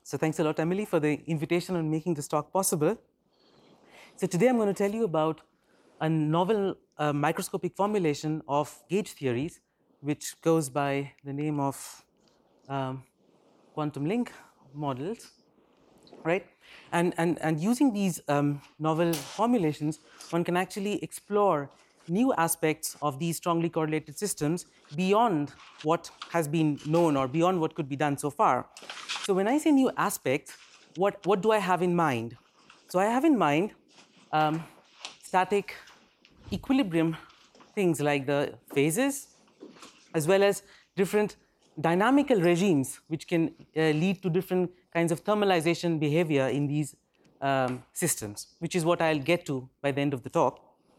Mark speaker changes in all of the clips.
Speaker 1: So thanks a lot, Emily, for the invitation and making this talk possible. So today I'm going to tell you about a novel microscopic formulation of gauge theories, which goes by the name of quantum link models, right? And using these novel formulations, one can actually explore new aspects of these strongly correlated systems beyond what has been known or beyond what could be done so far. So when I say new aspects, what do I have in mind? So I have in mind static equilibrium things like the phases, as well as different dynamical regimes which can lead to different kinds of thermalization behavior in these systems, which is what I'll get to by the end of the talk.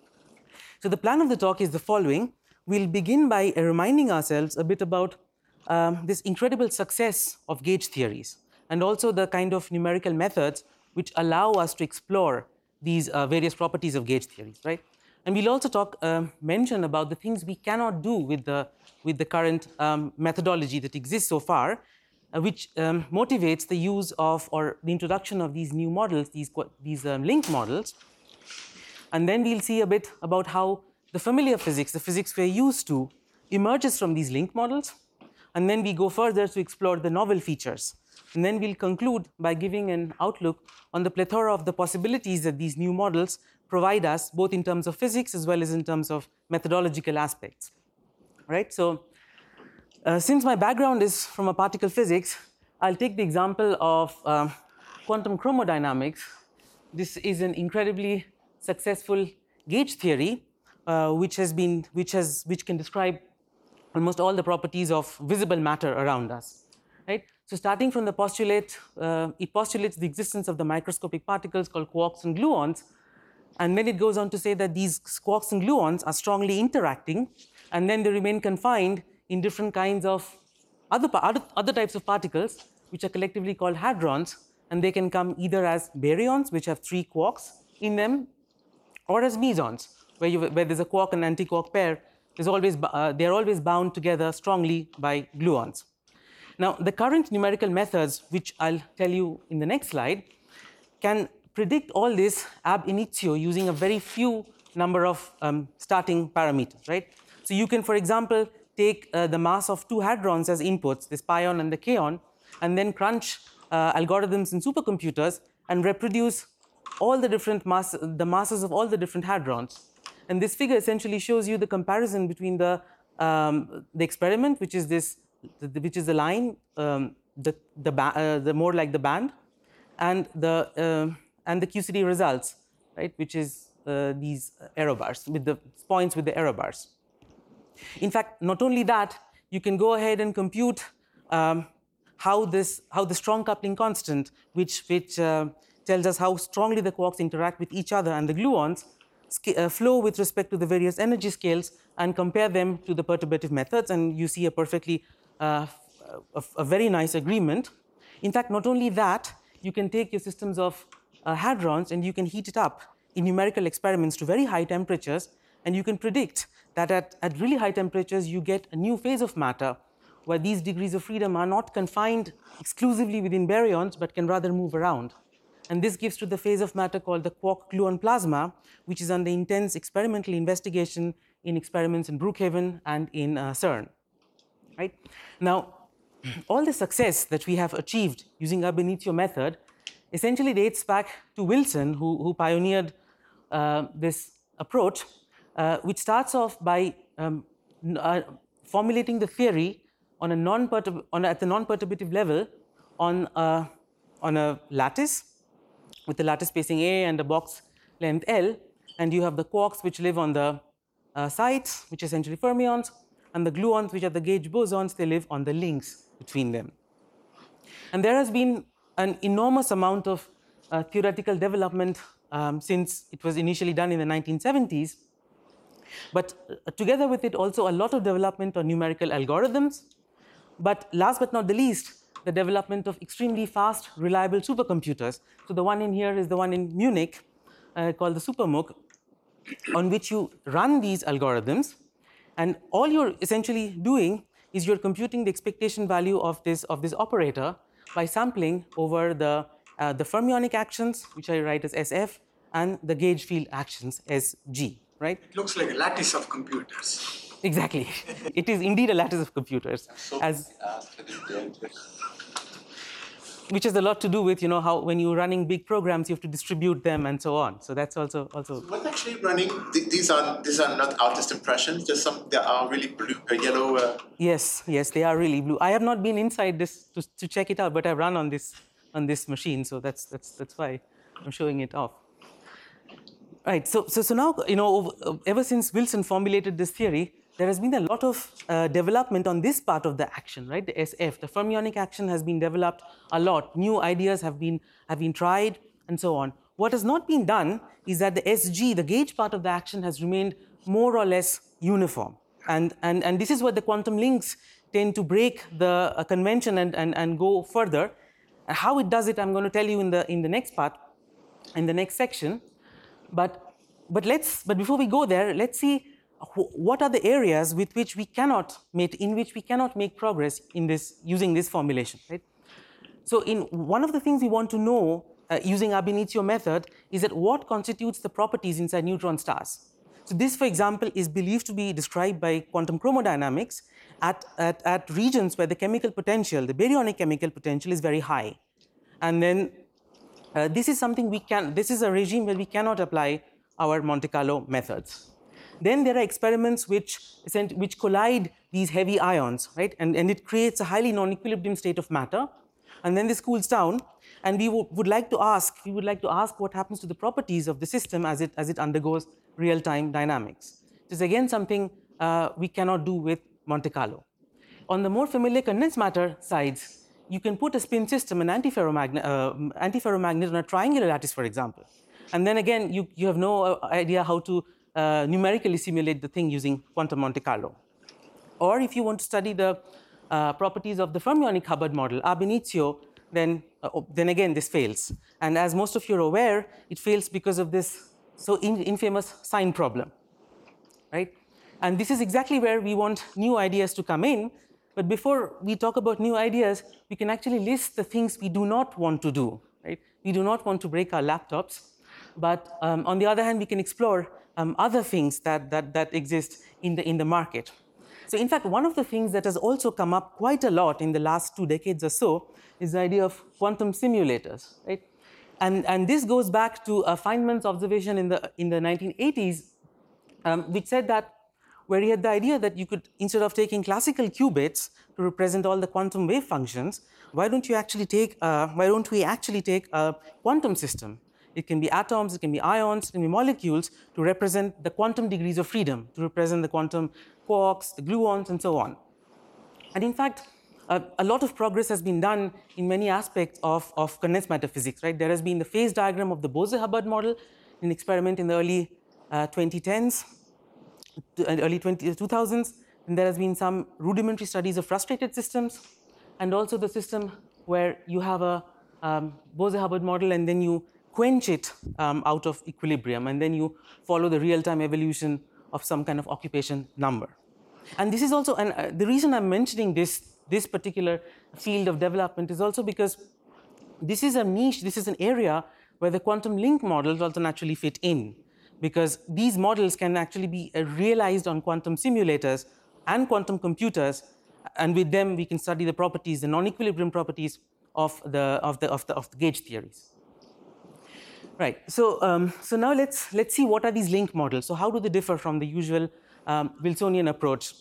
Speaker 1: So the plan of the talk is the following. We'll begin by reminding ourselves a bit about this incredible success of gauge theories and also the kind of numerical methods which allow us to explore these various properties of gauge theories, right? And we'll also talk, mention about the things we cannot do with the current methodology that exists so far, which motivates the use of or the introduction of these new models, these link models. And then we'll see a bit about how the familiar physics, the physics we're used to, emerges from these link models. And then we go further to explore the novel features. And then we'll conclude by giving an outlook on the plethora of the possibilities that these new models provide us, both in terms of physics as well as in terms of methodological aspects. Right? So since my background is from a particle physics, I'll take the example of quantum chromodynamics. This is an incredibly successful gauge theory, which can describe almost all the properties of visible matter around us. Right? So starting from the postulate, it postulates the existence of the microscopic particles called quarks and gluons, and then it goes on to say that these quarks and gluons are strongly interacting, and then they remain confined in different kinds of other types of particles, which are collectively called hadrons, and they can come either as baryons, which have 3 quarks in them, or as mesons, where there's a quark and anti-quark pair. They're always bound together strongly by gluons. Now, the current numerical methods, which I'll tell you in the next slide, can predict all this ab initio using a very few number of starting parameters, right? So you can, for example, take the mass of 2 hadrons as inputs, this pion and the kaon, and then crunch algorithms in supercomputers and reproduce all the different the masses of all the different hadrons. And this figure essentially shows you the comparison between the experiment, which is the line, the more like the band, and the QCD results, right, which is these error bars with the points with the error bars. In fact, not only that, you can go ahead and compute how the strong coupling constant, which tells us how strongly the quarks interact with each other and the gluons, flow with respect to the various energy scales, and compare them to the perturbative methods, and you see a perfectly a very nice agreement. In fact, not only that, you can take your systems of hadrons and you can heat it up in numerical experiments to very high temperatures, and you can predict that at really high temperatures you get a new phase of matter where these degrees of freedom are not confined exclusively within baryons but can rather move around. And this gives to the phase of matter called the quark-gluon plasma, which is under intense experimental investigation in experiments in Brookhaven and in CERN. Right? Now, all the success that we have achieved using ab initio method essentially dates back to Wilson, who pioneered this approach, which starts off by formulating the theory at the non-perturbative level on a lattice with the lattice spacing A and a box length L, and you have the quarks which live on the sides, which are essentially fermions, and the gluons, which are the gauge bosons, they live on the links between them. And there has been an enormous amount of theoretical development since it was initially done in the 1970s, but together with it also a lot of development on numerical algorithms, but last but not the least, the development of extremely fast, reliable supercomputers. So the one in here is the one in Munich called the SuperMOOC, on which you run these algorithms, and all you're essentially doing is you're computing the expectation value of this operator by sampling over the fermionic actions, which I write as SF, and the gauge field actions as G, right?
Speaker 2: It looks like a lattice of computers.
Speaker 1: Exactly. It is indeed a lattice of computers. Which has a lot to do with, how when you're running big programs, you have to distribute them and so on. So that's also.
Speaker 3: So what's actually running? These are not artist impressions. Just some. They are really blue, yellow.
Speaker 1: Yes, they are really blue. I have not been inside this to check it out, but I've run on this machine, so that's why I'm showing it off. Right. So now, ever since Wilson formulated this theory, there has been a lot of development on this part of the action, right? The SF, the fermionic action, has been developed a lot. New ideas have been tried, and so on. What has not been done is that the SG, the gauge part of the action, has remained more or less uniform, and this is where the quantum links tend to break the convention and go further. And how it does it, I'm going to tell you in the next part, in the next section. But before we go there, let's see what are the areas in which we cannot make progress using this formulation, right? So one of the things we want to know using ab initio method is that what constitutes the properties inside neutron stars. So this, for example, is believed to be described by quantum chromodynamics at regions where the chemical potential, the baryonic chemical potential, is very high, and then this is something this is a regime where we cannot apply our Monte Carlo methods. Then there are experiments which collide these heavy ions, right? And it creates a highly non-equilibrium state of matter. And then this cools down, and we would like to ask what happens to the properties of the system as it undergoes real-time dynamics. This is again something we cannot do with Monte Carlo. On the more familiar condensed matter sides, you can put a spin system, an antiferromagnet on a triangular lattice, for example. And then again, you have no idea how to numerically simulate the thing using quantum Monte Carlo. Or if you want to study the properties of the fermionic Hubbard model, ab initio, then again this fails. And as most of you are aware, it fails because of this infamous sign problem, right? And this is exactly where we want new ideas to come in. But before we talk about new ideas, we can actually list the things we do not want to do, right? We do not want to break our laptops. But on the other hand, we can explore other things that exist in the market. So in fact, one of the things that has also come up quite a lot in the last 2 decades or so is the idea of quantum simulators, right? And this goes back to Feynman's observation in the 1980s, which said that, where he had the idea that you could, instead of taking classical qubits to represent all the quantum wave functions, why don't we actually take a quantum system? It can be atoms, it can be ions, it can be molecules, to represent the quantum degrees of freedom, to represent the quantum quarks, the gluons, and so on. And in fact, a lot of progress has been done in many aspects of condensed matter physics, right? There has been the phase diagram of the Bose-Hubbard model, an experiment in the early 2010s, early 2000s, and there has been some rudimentary studies of frustrated systems, and also the system where you have a Bose-Hubbard model and then you quench it out of equilibrium, and then you follow the real-time evolution of some kind of occupation number. And this is also, and the reason I'm mentioning this particular field of development is also because this is a niche, this is an area where the quantum link models also naturally fit in, because these models can actually be realized on quantum simulators and quantum computers, and with them we can study the properties, the non-equilibrium properties of the gauge theories. Right. So now let's see what are these link models. So how do they differ from the usual Wilsonian approach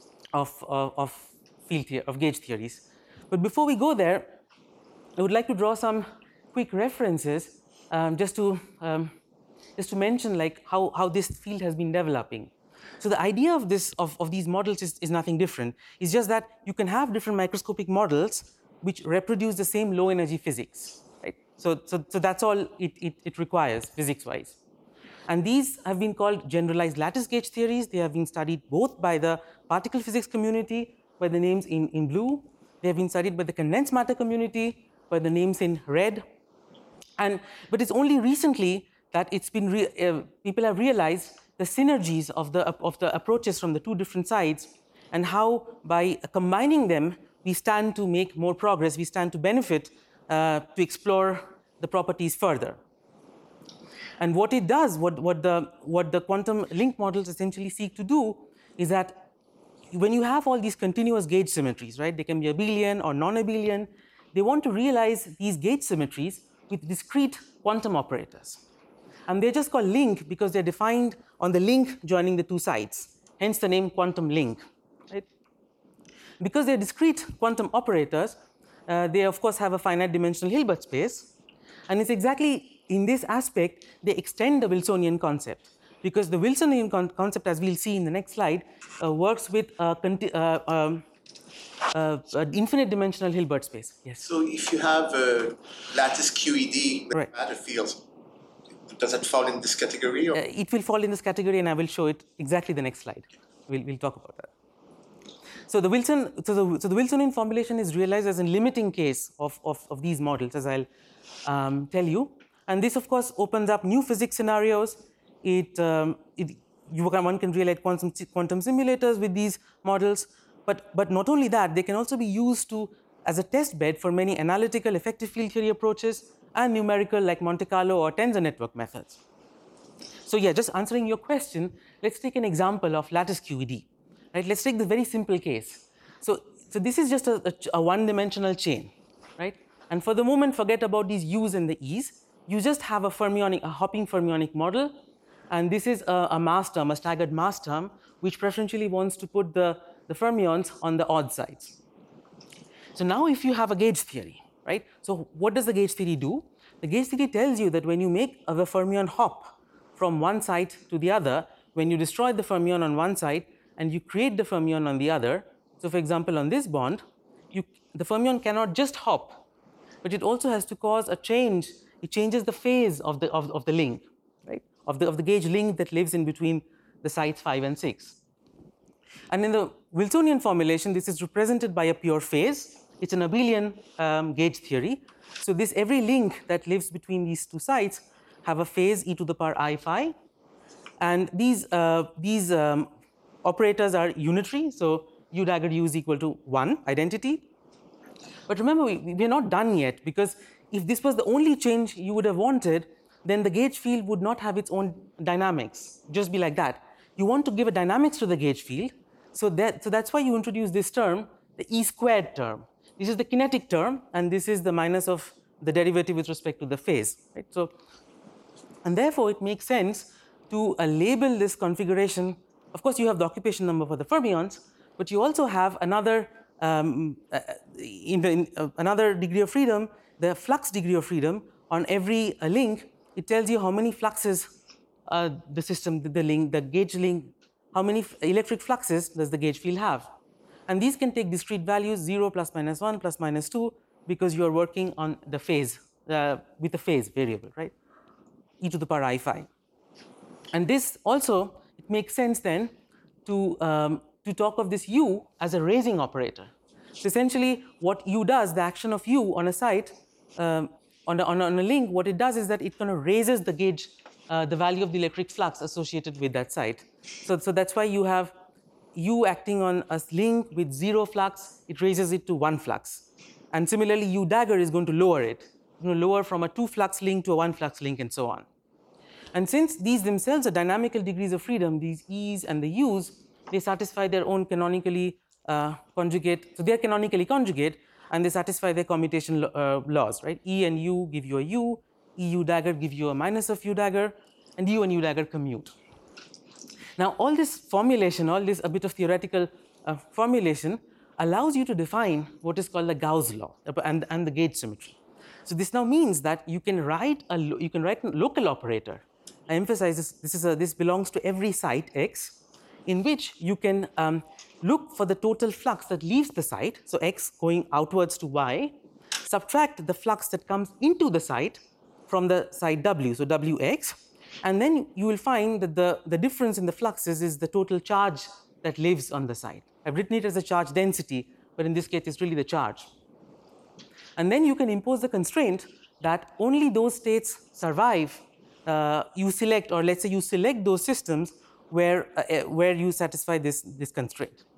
Speaker 1: of gauge theories? But before we go there, I would like to draw some quick references just to mention like how this field has been developing. So the idea of these models is nothing different. It's just that you can have different microscopic models which reproduce the same low energy physics. Right? So that's all it requires physics-wise. And these have been called generalized lattice gauge theories. They have been studied both by the particle physics community, by the names in blue. They have been studied by the condensed matter community, by the names in red. But it's only recently that it's been people have realized the synergies of the approaches from the two different sides, and how by combining them we stand to make more progress, we stand to benefit to explore the properties further. And what it does, what the quantum link models essentially seek to do is that when you have all these continuous gauge symmetries, right, they can be abelian or non-abelian, they want to realize these gauge symmetries with discrete quantum operators. And they're just called link because they're defined on the link joining the two sides, hence the name quantum link. Right? Because they're discrete quantum operators, they of course have a finite dimensional Hilbert space, and it's exactly in this aspect they extend the Wilsonian concept, because the Wilsonian concept, as we'll see in the next slide, works with infinite dimensional Hilbert space. Yes.
Speaker 3: So if you have a lattice QED with
Speaker 1: Right.
Speaker 3: matter fields, does that fall in this category? Or?
Speaker 1: It will fall in this category, and I will show it exactly the next slide. We'll talk about that. So the Wilsonian formulation is realized as a limiting case of these models, as I'll tell you. And this, of course, opens up new physics scenarios. One can realize quantum simulators with these models. But not only that, they can also be used as a test bed for many analytical effective field theory approaches and numerical, like Monte Carlo or tensor network methods. So yeah, just answering your question, let's take an example of lattice QED. Right? Let's take the very simple case. So this is just a one-dimensional chain, right? And for the moment, forget about these U's and the E's. You just have a hopping fermionic model, and this is a mass term, a staggered mass term, which preferentially wants to put the fermions on the odd sides. So now if you have a gauge theory, right? So what does the gauge theory do? The gauge theory tells you that when you make a fermion hop from one side to the other, when you destroy the fermion on one side and you create the fermion on the other, so for example on this bond, the fermion cannot just hop, but it also has to cause a change. It changes the phase of the link, right? Of the gauge link that lives in between the sides 5 and 6. And in the Wilsonian formulation, this is represented by a pure phase. It's an abelian gauge theory. So every link that lives between these two sides have a phase e to the power I phi, and these operators are unitary. So u dagger u is equal to 1 identity. But remember, we're not done yet, because if this was the only change you would have wanted, then the gauge field would not have its own dynamics, just be like that. You want to give a dynamics to the gauge field, so that's why you introduce this term, the E squared term. This is the kinetic term, and this is the minus of the derivative with respect to the phase. Right? And therefore, it makes sense to label this configuration. Of course, you have the occupation number for the fermions, but you also have another another degree of freedom, the flux degree of freedom on every link. It tells you how many fluxes the system, the gauge link, how many electric fluxes does the gauge field have. And these can take discrete values, 0, plus minus 1, plus minus 2, because you are working on the phase, with the phase variable, right? E to the power I phi. And this also, it makes sense then to talk of this U as a raising operator. So essentially, what U does, the action of U on a site, on a link, what it does is that it kind of raises the gauge, the value of the electric flux associated with that site. So that's why you have U acting on a link with 0 flux, it raises it to 1 flux. And similarly, U dagger is going to lower it, lower from a 2 flux link to a 1 flux link, and so on. And since these themselves are dynamical degrees of freedom, these E's and the U's, they satisfy their own canonically conjugate. So they are canonically conjugate, and they satisfy their commutation laws, right? E and U give you a U, E U dagger give you a minus of U dagger, and U and U dagger commute. Now, all this formulation, all this a bit of theoretical formulation allows you to define what is called the Gauss law and the gauge symmetry. So this now means that you can write a local operator. I emphasize this belongs to every site X, in which you can look for the total flux that leaves the site, so X going outwards to Y, subtract the flux that comes into the site from the site W, so Wx, and then you will find that the difference in the fluxes is the total charge that lives on the site. I've written it as a charge density, but in this case it's really the charge. And then you can impose the constraint that only those states survive you select, or let's say you select those systems where you satisfy this constraint.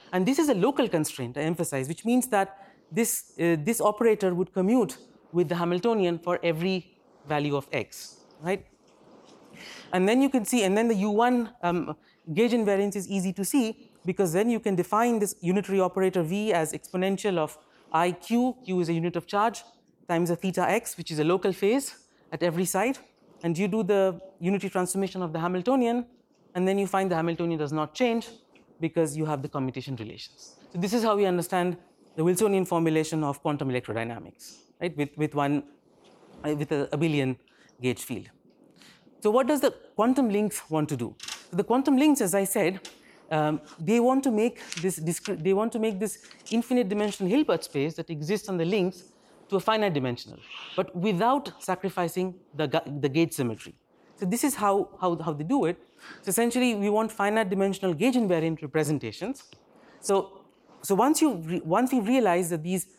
Speaker 1: And this is a local constraint, I emphasize, which means that this operator would commute with the Hamiltonian for every value of x, right? And then you can see, and then the U1 gauge invariance is easy to see, because then you can define this unitary operator V as exponential of IQ, Q is a unit of charge, times a theta x, which is a local phase at every site. And you do the unitary transformation of the Hamiltonian, and then you find the Hamiltonian does not change because you have the commutation relations. So this is how we understand the Wilsonian formulation of quantum electrodynamics, right? With a abelian gauge field. So what does the quantum links want to do? So the quantum links, as I said, they want to make this infinite dimensional Hilbert space that exists on the links to a finite dimensional, but without sacrificing the gauge symmetry. So this is how they do it. So essentially, we want finite dimensional gauge invariant representations. So once we realize that these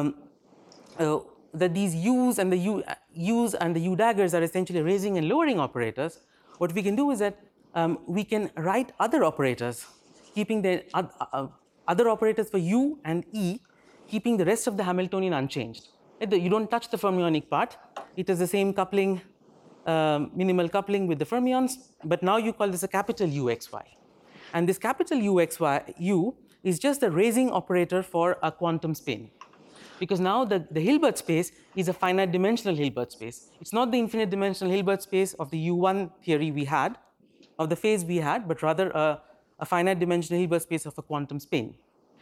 Speaker 1: U's and the U daggers are essentially raising and lowering operators, what we can do is that we can write other operators, keeping the other operators for U and E, keeping the rest of the Hamiltonian unchanged. You don't touch the fermionic part. It has the same coupling, minimal coupling with the fermions, but now you call this a capital UXY. And this capital U is just the raising operator for a quantum spin. Because now the Hilbert space is a finite dimensional Hilbert space. It's not the infinite dimensional Hilbert space of the U1 theory we had, of the phase we had, but rather a finite dimensional Hilbert space of a quantum spin.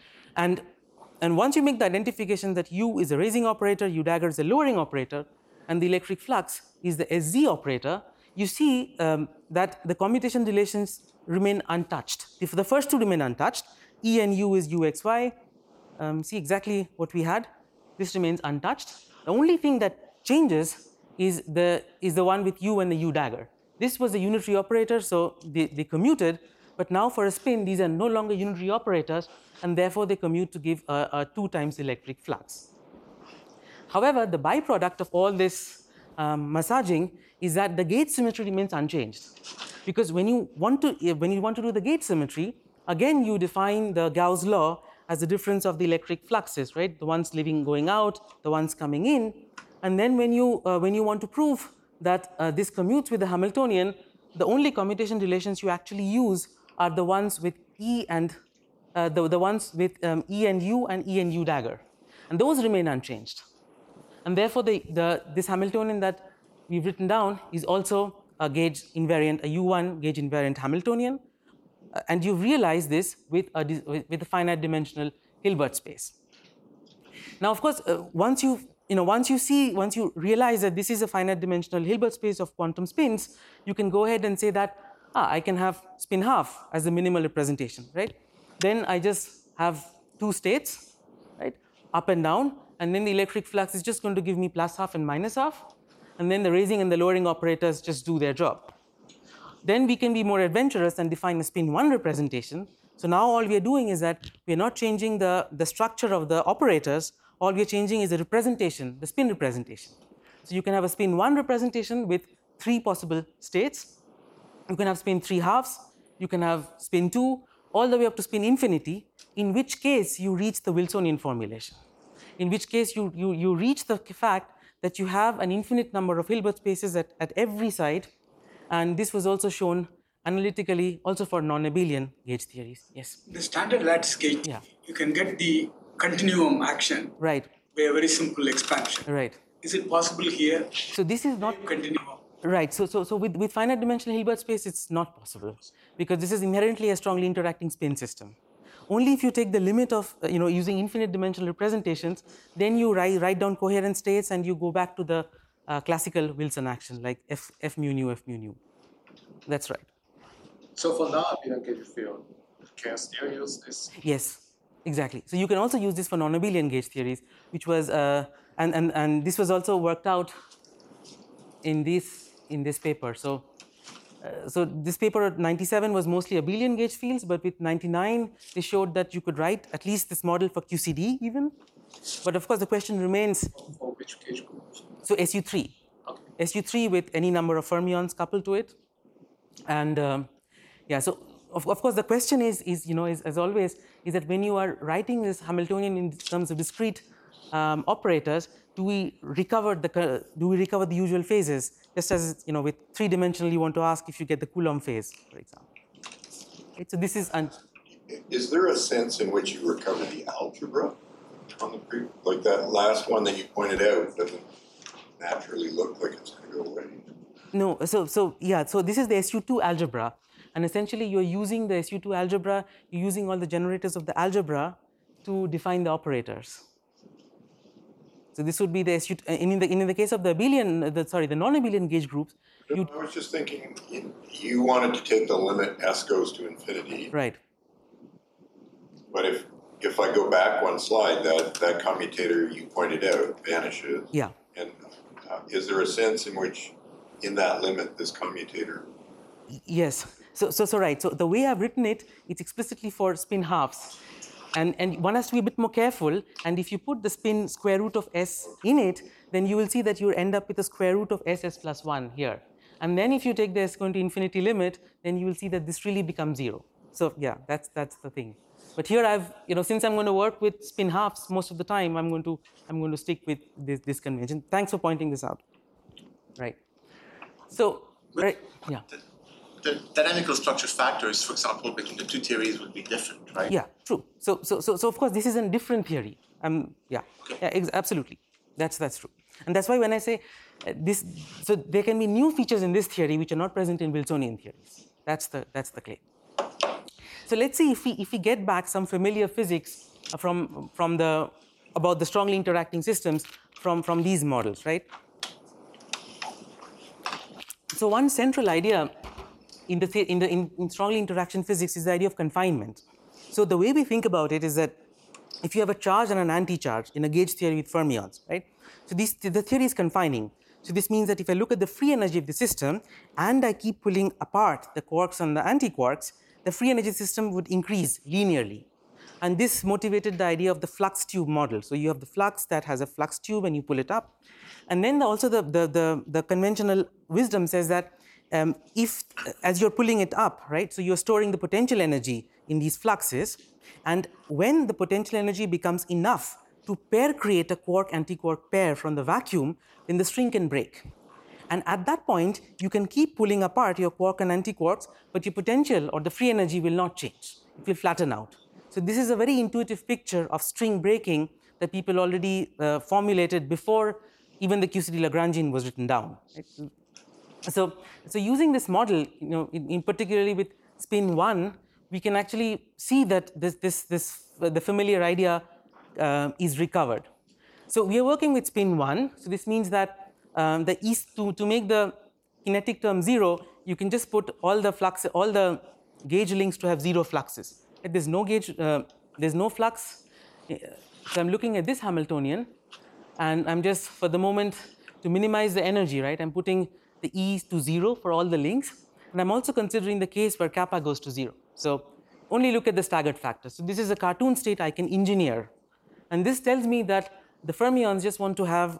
Speaker 1: And once you make the identification that U is a raising operator, U dagger is a lowering operator, and the electric flux is the SZ operator, you see that the commutation relations remain untouched. If the first two remain untouched, E and U is UXY, see exactly what we had. This remains untouched. The only thing that changes is the one with U and the U dagger. This was a unitary operator, so they commuted, but now for a spin, these are no longer unitary operators, and therefore they commute to give a 2 times electric flux. However, the byproduct of all this massaging is that the gauge symmetry remains unchanged, because when you want to do the gauge symmetry, again you define the Gauss law as the difference of the electric fluxes, right? The ones going out, the ones coming in, and then when you want to prove that this commutes with the Hamiltonian, the only commutation relations you actually use are the ones with E and the ones with E and U and E and U dagger, and those remain unchanged. And therefore, this Hamiltonian that we've written down is also a gauge invariant, a U1 gauge invariant Hamiltonian, and you realize this with a finite dimensional Hilbert space. Now, of course, once you realize that this is a finite dimensional Hilbert space of quantum spins, you can go ahead and say that I can have spin half as the minimal representation, right? Then I just have 2 states, right, up and down, and then the electric flux is just going to give me plus half and minus half, and then the raising and the lowering operators just do their job. Then we can be more adventurous and define a spin 1 representation. So now all we are doing is that we are not changing the structure of the operators. All we are changing is the representation, the spin representation. So you can have a spin 1 representation with 3 possible states. You can have spin 3 halves. You can have spin 2, all the way up to spin infinity, in which case you reach the Wilsonian formulation. In which case you reach the fact that you have an infinite number of Hilbert spaces at every side. And this was also shown analytically also for non-abelian gauge theories. Yes?
Speaker 2: The standard lattice gauge, you can get the continuum action by a very simple expansion.
Speaker 1: Right.
Speaker 2: Is it possible here?
Speaker 1: So this is not
Speaker 2: continuum.
Speaker 1: Right. So with finite dimensional Hilbert space, it's not possible, because this is inherently a strongly interacting spin system. Only if you take the limit of using infinite dimensional representations, then you write down coherent states and you go back to the classical Wilson action, like F mu nu, F mu nu. That's right.
Speaker 3: So for non-abelian gauge field, can you still use this?
Speaker 1: Yes, exactly. So you can also use this for non-abelian gauge theories, which was and this was also worked out in this paper. So this paper at 97 was mostly abelian gauge fields, but with 99 they showed that you could write at least this model for QCD even. But of course the question remains.
Speaker 3: For which gauge group?
Speaker 1: So SU3.
Speaker 3: Okay.
Speaker 1: SU3 with any number of fermions coupled to it, and so of course the question is as always, is that when you are writing this Hamiltonian in terms of discrete operators, do we recover the usual phases? Just as with three-dimensional, you want to ask if you get the Coulomb phase, for example. Right? So this is.
Speaker 4: Is there a sense in which you recover the algebra on the like that last one that you pointed out doesn't naturally look like it's going to go away?
Speaker 1: No. So this is the SU2 algebra, and essentially you're using the SU2 algebra. You're using all the generators of the algebra to define the operators. So this would be the SU. In the case of the abelian, the non-abelian gauge groups.
Speaker 4: I was just thinking, you wanted to take the limit s goes to infinity.
Speaker 1: Right.
Speaker 4: But if I go back one slide, that commutator you pointed out vanishes.
Speaker 1: Yeah.
Speaker 4: And is there a sense in which, in that limit, this commutator?
Speaker 1: Yes. So right. So the way I've written it, it's explicitly for spin halves. And one has to be a bit more careful. And if you put the spin square root of s in it, then you will see that you end up with the square root of s plus 1 here. And then if you take the s going to infinity limit, then you will see that this really becomes 0. So yeah, that's the thing. But here I've, since I'm going to work with spin halves most of the time, I'm going to stick with this convention. Thanks for pointing this out. Right. So, right, yeah.
Speaker 3: The dynamical structure factors, for example, between the two theories would be different, right?
Speaker 1: Yeah, true. So of course, this is a different theory. Yeah, absolutely. That's true. And that's why when I say this, so there can be new features in this theory which are not present in Wilsonian theories. That's the claim. So let's see if we get back some familiar physics about the strongly interacting systems from these models, right? So one central idea in strongly interaction physics is the idea of confinement. So the way we think about it is that if you have a charge and an anti-charge in a gauge theory with fermions, right? So the theory is confining. So this means that if I look at the free energy of the system and I keep pulling apart the quarks and the antiquarks, the free energy system would increase linearly. And this motivated the idea of the flux tube model. So you have the flux that has a flux tube and you pull it up. And then also the conventional wisdom says that if, as you're pulling it up, right, so you're storing the potential energy in these fluxes, and when the potential energy becomes enough to create a quark-antiquark pair from the vacuum, then the string can break. And at that point, you can keep pulling apart your quark and antiquarks, but your potential or the free energy will not change. It will flatten out. So this is a very intuitive picture of string breaking that people already formulated before even the QCD Lagrangian was written down. Right? So using this model, in particularly with spin 1, we can actually see that the familiar idea is recovered. So we are working with spin 1. So this means that to make the kinetic term 0, you can just put all the gauge links to have 0 fluxes. There's no gauge, there's no flux. So I'm looking at this Hamiltonian, and I'm just, for the moment, to minimize the energy, right? I'm putting the E to 0 for all the links, and I'm also considering the case where kappa goes to 0. So only look at the staggered factor. So this is a cartoon state I can engineer, and this tells me that the fermions just want to have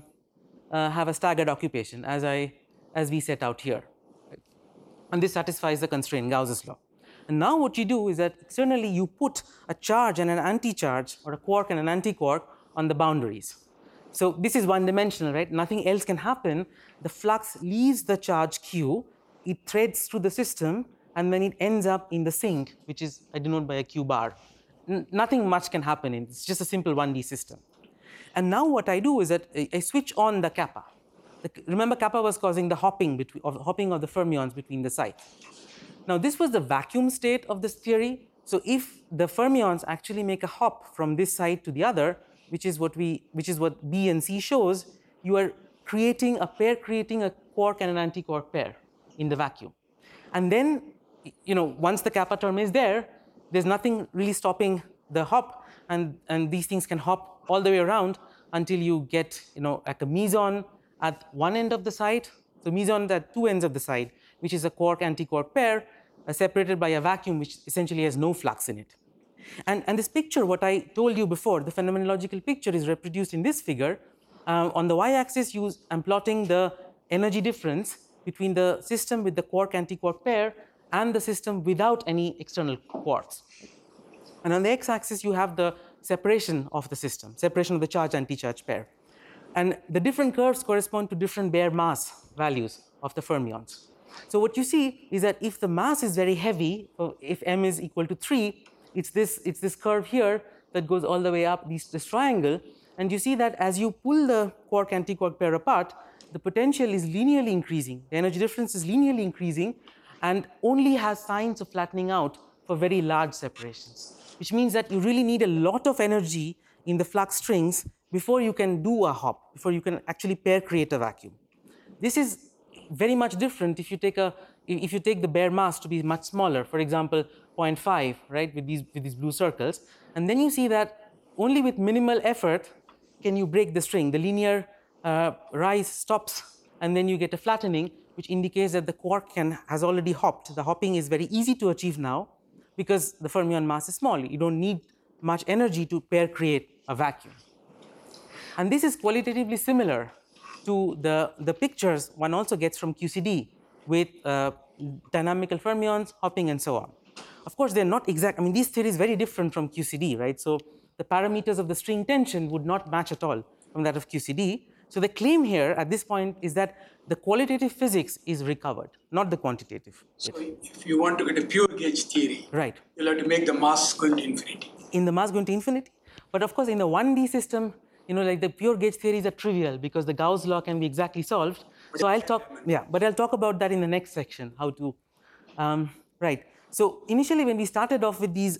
Speaker 1: a staggered occupation, as we set out here, right? And this satisfies the constraint Gauss's law. And now what you do is that externally you put a charge and an anti-charge, or a quark and an anti-quark, on the boundaries. So this is one-dimensional, right? Nothing else can happen. The flux leaves the charge Q, it threads through the system, and then it ends up in the sink, which is I denote by a Q bar. Nothing much can happen. It's just a simple 1D system. And now what I do is that I switch on the kappa. Remember, kappa was causing the hopping of the fermions between the sites. Now this was the vacuum state of this theory. So if the fermions actually make a hop from this side to the other, which is what B and C shows, you are creating a quark and an anti-quark pair in the vacuum. And then, once the kappa term is there, there's nothing really stopping the hop, and these things can hop all the way around until you get, like a meson at one end of the site. So meson at two ends of the site, which is a quark-anti-quark pair separated by a vacuum which essentially has no flux in it. And this picture, what I told you before, the phenomenological picture is reproduced in this figure. On the y-axis, I'm plotting the energy difference between the system with the quark-anti-quark pair and the system without any external quarks. And on the x-axis, you have the separation of the system, separation of the charge-anti-charge pair. And the different curves correspond to different bare mass values of the fermions. So what you see is that if the mass is very heavy, if m is equal to 3, it's this curve here that goes all the way up this triangle. And you see that as you pull the quark-antiquark pair apart, the potential is linearly increasing. The energy difference is linearly increasing and only has signs of flattening out for very large separations, which means that you really need a lot of energy in the flux strings before you can do a hop, before you can actually pair create a vacuum. This is very much different if you take the bare mass to be much smaller, for example, 0.5, right, with these blue circles, and then you see that only with minimal effort can you break the string. The linear rise stops, and then you get a flattening, which indicates that the quark has already hopped. The hopping is very easy to achieve now because the fermion mass is small. You don't need much energy to pair create a vacuum. And this is qualitatively similar to the pictures one also gets from QCD with dynamical fermions, hopping, and so on. Of course, they're not exact. I mean, this theory is very different from QCD, right? So the parameters of the string tension would not match at all from that of QCD. So the claim here at this point is that the qualitative physics is recovered, not the quantitative.
Speaker 2: So if you want to get a pure gauge theory,
Speaker 1: right,
Speaker 2: you'll have to make the mass going to infinity.
Speaker 1: In the mass going to infinity. But of course, in the 1D system, like the pure gauge theories are trivial because the Gauss law can be exactly solved. So I'll talk about that in the next section, how to, right. So initially when we started off with these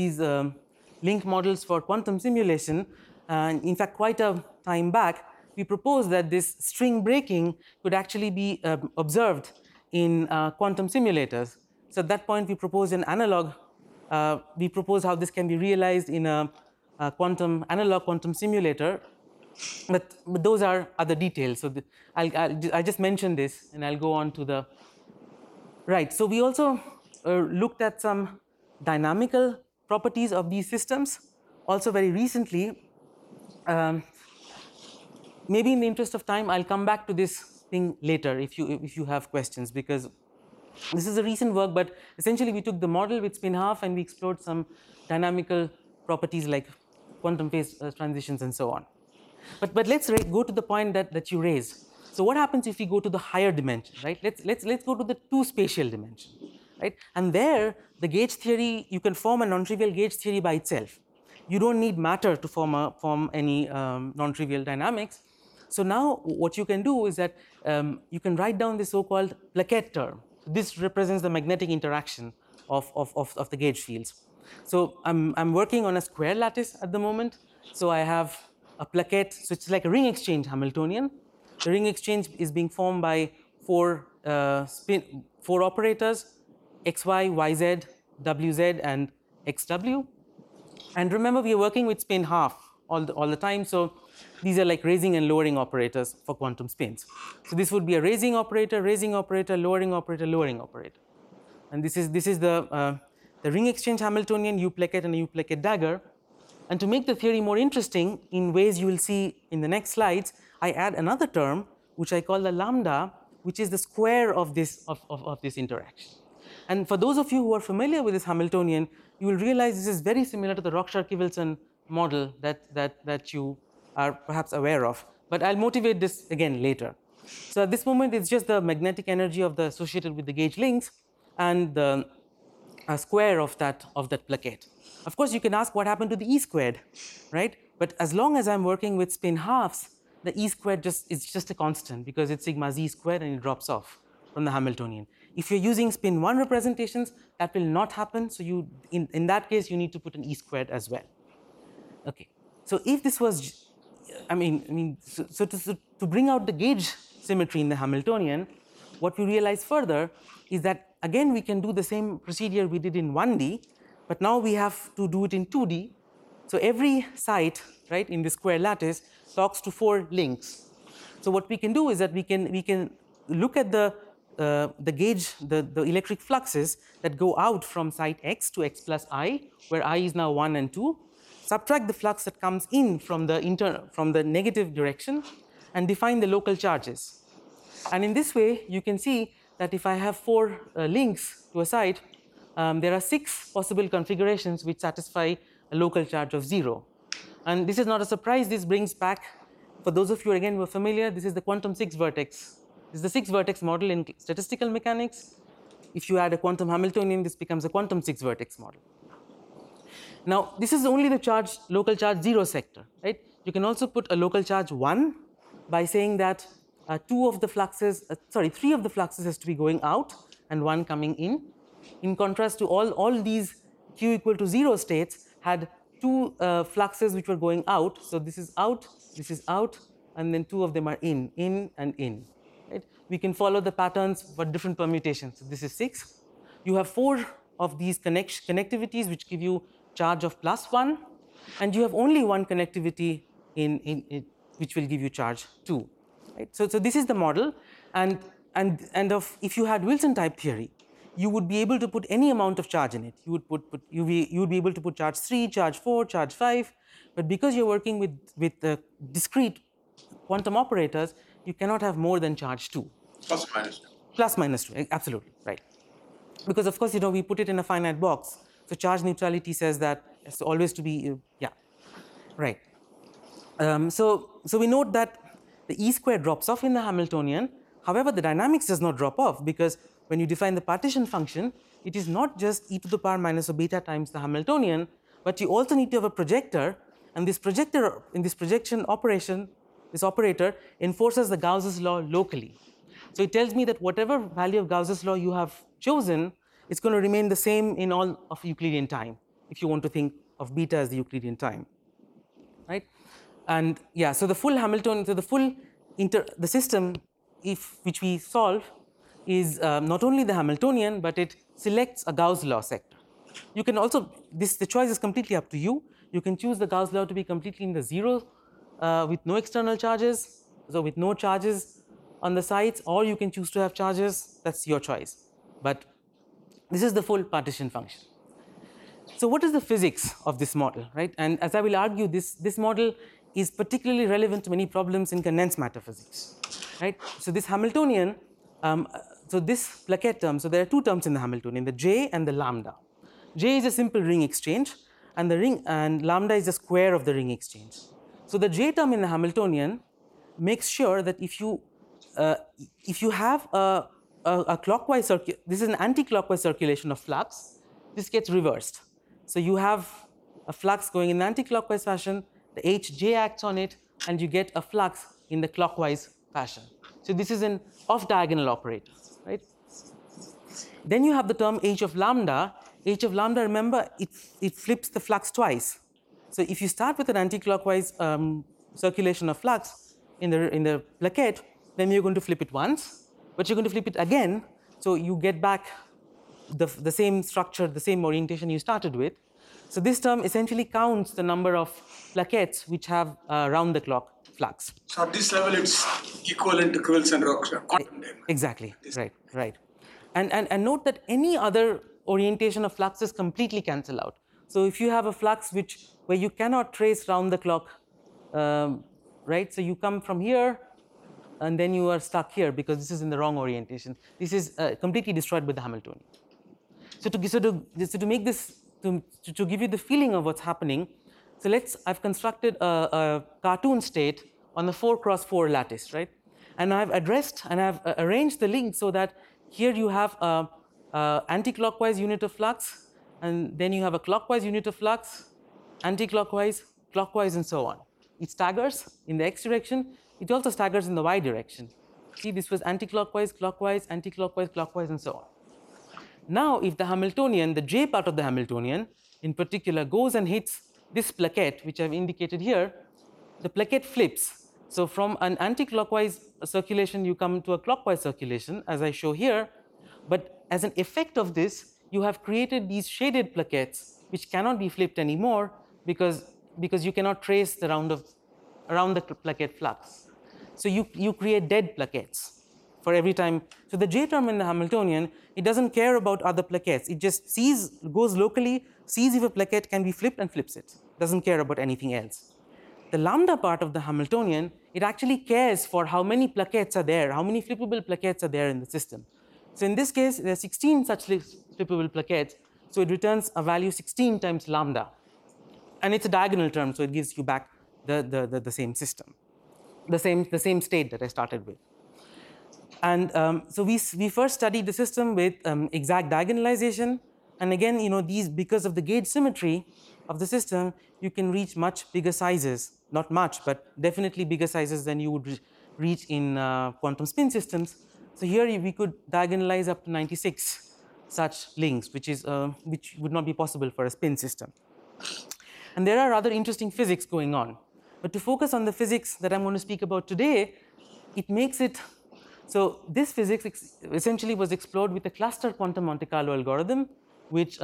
Speaker 1: link models for quantum simulation, and in fact quite a time back, we proposed that this string breaking could actually be observed in quantum simulators. So at that point we proposed an analog, we proposed how this can be realized in a analog quantum simulator, but those are other details. So I'll just mention this and I'll go on to the, right. So we also looked at some dynamical properties of these systems also very recently. Maybe in the interest of time, I'll come back to this thing later if you have questions, because this is a recent work, but essentially we took the model with spin half and we explored some dynamical properties like quantum phase transitions and so on. But let's go to the point that you raised. So what happens if we go to the higher dimension, right? Let's go to the two spatial dimension, right? And there, the gauge theory, you can form a non-trivial gauge theory by itself. You don't need matter to form any non-trivial dynamics. So now what you can do is that you can write down the so-called plaquette term. This represents the magnetic interaction of the gauge fields. So I'm working on a square lattice at the moment. So I have a plaquette, so it's like a ring exchange Hamiltonian. The ring exchange is being formed by four operators, xy, yz, wz, and xw. And remember, we are working with spin half all the time. So these are like raising and lowering operators for quantum spins. So this would be a raising operator, lowering operator. And this is the ring exchange Hamiltonian, U plaquette, and a U plaquette dagger. And to make the theory more interesting, in ways you will see in the next slides, I add another term, which I call the lambda, which is the square of this interaction. And for those of you who are familiar with this Hamiltonian, you will realize this is very similar to the Rockshar-Kivelson model that you are perhaps aware of. But I'll motivate this again later. So at this moment, it's just the magnetic energy associated with the gauge links and the square of that plaquette. Of course, you can ask what happened to the E squared, right? But as long as I'm working with spin halves, the E squared is just a constant because it's sigma z squared and it drops off from the Hamiltonian. If you're using spin 1 representations, that will not happen. So in that case, you need to put an E squared as well. Okay. So if this was, so to bring out the gauge symmetry in the Hamiltonian, what we realize further is that again we can do the same procedure we did in 1D, but now we have to do it in 2D. So every site, right, in the square lattice talks to 4 links. So what we can do is that we can look at the gauge, the electric fluxes that go out from site x to x plus I, where I is now 1 and 2, subtract the flux that comes in from the negative direction, and define the local charges. And in this way, you can see that if I have 4 links to a site, there are 6 possible configurations which satisfy a local charge of 0. And this is not a surprise. This brings back, for those of you again who are familiar, this is the quantum 6-vertex. This is the 6-vertex model in statistical mechanics. If you add a quantum Hamiltonian, this becomes a quantum 6-vertex model. Now, this is only the local charge 0 sector, right? You can also put a local charge 1 by saying that 3 of the fluxes has to be going out and 1 coming in. In contrast to all these q equal to 0 states had 2 fluxes which were going out. So this is out, and then 2 of them are in and in. Right? We can follow the patterns for different permutations. So this is 6. You have 4 of these connectivities which give you charge of +1, and you have only 1 connectivity in which will give you charge 2. Right? So this is the model, and if you had Wilson type theory, you would be able to put any amount of charge in it. You would be able to put charge 3, charge 4, charge 5, but because you're working with discrete quantum operators, you cannot have more than charge 2.
Speaker 3: Plus or minus 2.
Speaker 1: Plus minus 2, absolutely, right. Because of course, we put it in a finite box, so charge neutrality says that it's always to be, right. So we note that the E square drops off in the Hamiltonian. However, the dynamics does not drop off, because when you define the partition function, it is not just e to the power minus of beta times the Hamiltonian, but you also need to have a projector, and this projector in this projection operation, this operator enforces the Gauss's law locally. So it tells me that whatever value of Gauss's law you have chosen, it's going to remain the same in all of Euclidean time, if you want to think of beta as the Euclidean time, right? And so the full Hamiltonian, so the system which we solve is not only the Hamiltonian, but it selects a Gauss law sector. You can also, the choice is completely up to you. You can choose the Gauss law to be completely in the 0 with no external charges, so with no charges on the sides, or you can choose to have charges. That's your choice. But this is the full partition function. So what is the physics of this model, right? And as I will argue, this model is particularly relevant to many problems in condensed matter physics, right? So this Hamiltonian, so this plaquette term, so there are 2 terms in the Hamiltonian, the J and the lambda. J is a simple ring exchange, and lambda is the square of the ring exchange. So the J term in the Hamiltonian makes sure that if you have a clockwise this is an anti-clockwise circulation of flux, this gets reversed. So you have a flux going in the anti-clockwise fashion, the Hj acts on it, and you get a flux in the clockwise fashion. So this is an off-diagonal operator, right? Then you have the term H of lambda. H of lambda, remember, it flips the flux twice. So if you start with an anti-clockwise circulation of flux in the plaquette, then you're going to flip it once, but you're going to flip it again, so you get back the same structure, the same orientation you started with. So this term essentially counts the number of plaquettes which have round-the-clock flux.
Speaker 2: So at this level, it's equivalent to Wilson-Roxner quantum diamond.
Speaker 1: Exactly, right. And note that any other orientation of fluxes completely cancel out. So if you have a flux where you cannot trace round-the-clock, right? So you come from here, and then you are stuck here because this is in the wrong orientation. This is completely destroyed by the Hamiltonian. So to make this, to give you the feeling of what's happening, so I've constructed a cartoon state on the 4x4 lattice, right? And I've arranged the link so that here you have a anti-clockwise unit of flux, and then you have a clockwise unit of flux, anti-clockwise, clockwise, and so on. It staggers in the x direction. It also staggers in the y direction. See, this was anti-clockwise, clockwise, anti-clockwise, clockwise, and so on. Now, if the Hamiltonian, the J part of the Hamiltonian, in particular, goes and hits this plaquette, which I've indicated here, the plaquette flips. So from an anti-clockwise circulation, you come to a clockwise circulation, as I show here. But as an effect of this, you have created these shaded plaquettes, which cannot be flipped anymore because you cannot trace the around the plaquette flux. So you create dead plaquettes for every time. So the J term in the Hamiltonian, it doesn't care about other plaquettes. It just goes locally, sees if a plaquette can be flipped and flips it. Doesn't care about anything else. The lambda part of the Hamiltonian, it actually cares for how many plaquettes are there, how many flippable plaquettes are there in the system. So in this case, there are 16 such flippable plaquettes, So it returns a value 16 times lambda. And it's a diagonal term, so it gives you back the same system, the same state that I started with. And so we first studied the system with exact diagonalization. And again, these, because of the gauge symmetry of the system, you can reach much bigger sizes, not much, but definitely bigger sizes than you would reach in quantum spin systems. So here we could diagonalize up to 96 such links, which would not be possible for a spin system. And there are other interesting physics going on. But to focus on the physics that I'm going to speak about today, it makes it, so this physics essentially was explored with a cluster quantum Monte Carlo algorithm, which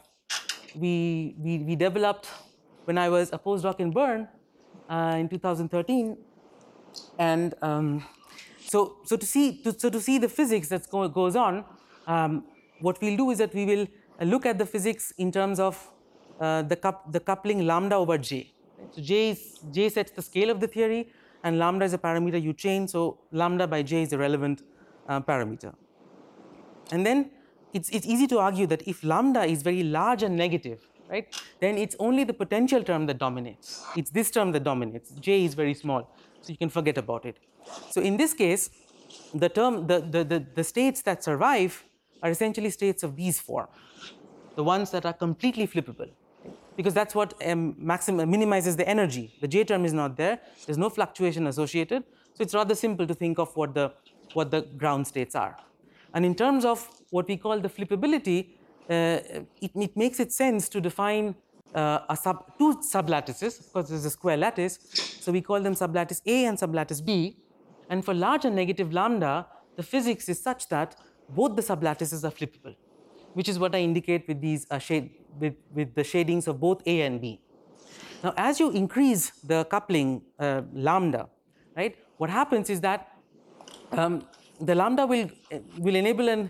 Speaker 1: we developed when I was a postdoc in Bern in 2013. And so to see the physics that goes on, what we'll do is that we will look at the physics in terms of the coupling lambda over J. So J sets the scale of the theory, and lambda is a parameter you chain, so lambda by J is the relevant parameter. And then it's easy to argue that if lambda is very large and negative, right, then it's only the potential term that dominates. It's this term that dominates. J is very small, so you can forget about it. So in this case, the states that survive are essentially states of these form, the ones that are completely flippable, because that's what minimizes the energy. The J term is not there. There's no fluctuation associated, so it's rather simple to think of what the ground states are. And in terms of what we call the flippability, it makes it sense to define two sublattices. Of course, there's a square lattice, so we call them sublattice A and sublattice B. And for large and negative lambda, the physics is such that both the sublattices are flippable, which is what I indicate with these with the shadings of both A and B. Now, as you increase the coupling lambda, right, what happens is that the lambda will enable and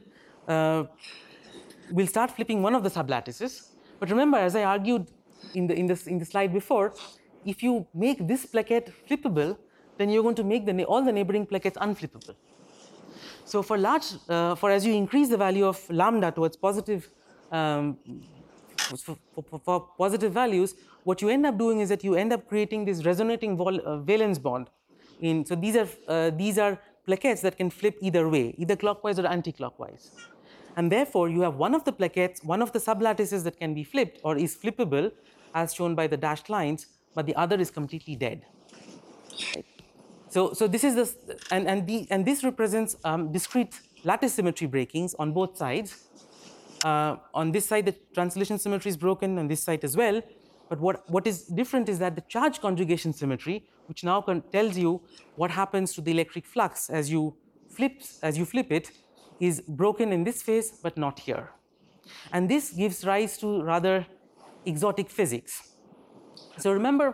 Speaker 1: will start flipping one of the sublattices. But remember, as I argued in the slide before, if you make this plaquette flippable, then you're going to make all the neighboring plaquettes unflippable. So for as you increase the value of lambda towards positive, for positive values, what you end up doing is that you end up creating this resonating valence bond. So these are plaquettes that can flip either way, either clockwise or anti-clockwise. And therefore, you have one of the plaquettes, one of the sublattices that can be flipped or is flippable, as shown by the dashed lines, but the other is completely dead. Right? So this is and this represents discrete lattice symmetry breakings on both sides. On this side, the translation symmetry is broken, on this side as well. But what is different is that the charge conjugation symmetry, which now tells you what happens to the electric flux as you flip it, is broken in this phase, but not here. And this gives rise to rather exotic physics. So remember,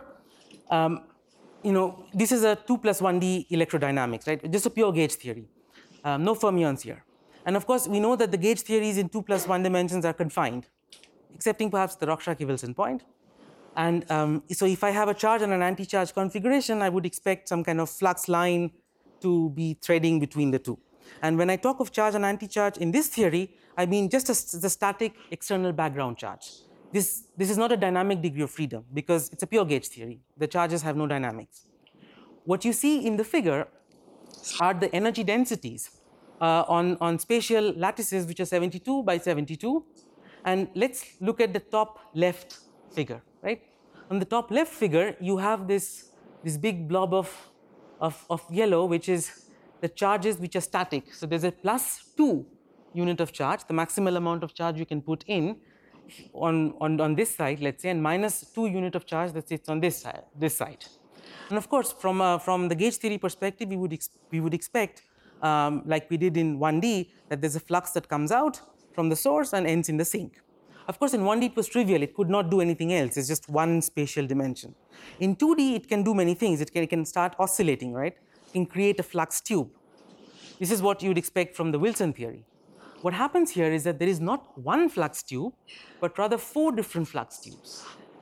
Speaker 1: this is a 2+1D electrodynamics, right? Just a pure gauge theory, no fermions here. And of course, we know that the gauge theories in 2+1 dimensions are confined, excepting perhaps the Rock-Sharkey-Wilson point. And so if I have a charge and an anti-charge configuration, I would expect some kind of flux line to be threading between the two. And when I talk of charge and anti-charge in this theory, I mean just the static external background charge. This is not a dynamic degree of freedom because it's a pure gauge theory. The charges have no dynamics. What you see in the figure are the energy densities on spatial lattices, which are 72 by 72. And let's look at the top left figure, right? On the top left figure, you have this big blob of yellow, which is the charges which are static. So there's a +2 unit of charge, the maximal amount of charge you can put in on this side, let's say, and -2 unit of charge that sits on this side. And of course, from the gauge theory perspective, we would expect, like we did in 1D, that there's a flux that comes out from the source and ends in the sink. Of course, in 1D it was trivial. It could not do anything else. It's just one spatial dimension. In 2D, it can do many things. It can start oscillating, right? It can create a flux tube. This is what you'd expect from the Wilson theory. What happens here is that there is not one flux tube, but rather 4 different flux tubes.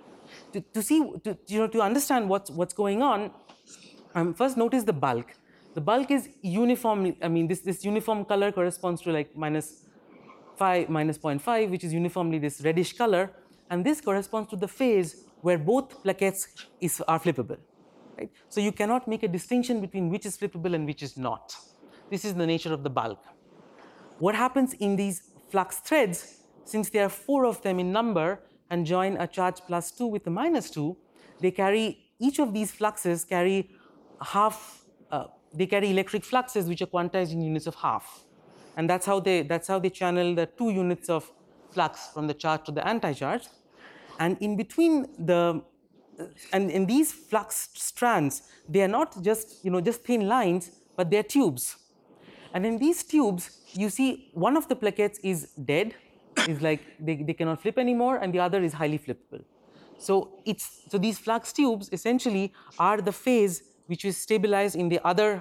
Speaker 1: To understand what's going on, first notice the bulk. The bulk is uniform. I mean, this uniform color corresponds to like phi minus 0.5, which is uniformly this reddish color, and this corresponds to the phase where both plaquettes are flippable. Right? So you cannot make a distinction between which is flippable and which is not. This is the nature of the bulk. What happens in these flux threads, since there are 4 of them in number and join a charge +2 with a -2, they carry, each of these fluxes carry they carry electric fluxes which are quantized in units of half. And that's how they channel the 2 units of flux from the charge to the anti-charge. And in between and in these flux strands, they are not just thin lines, but they are tubes. And in these tubes, you see one of the plaquettes is dead, is like they cannot flip anymore, and the other is highly flippable. So these flux tubes essentially are the phase which is stabilized in the other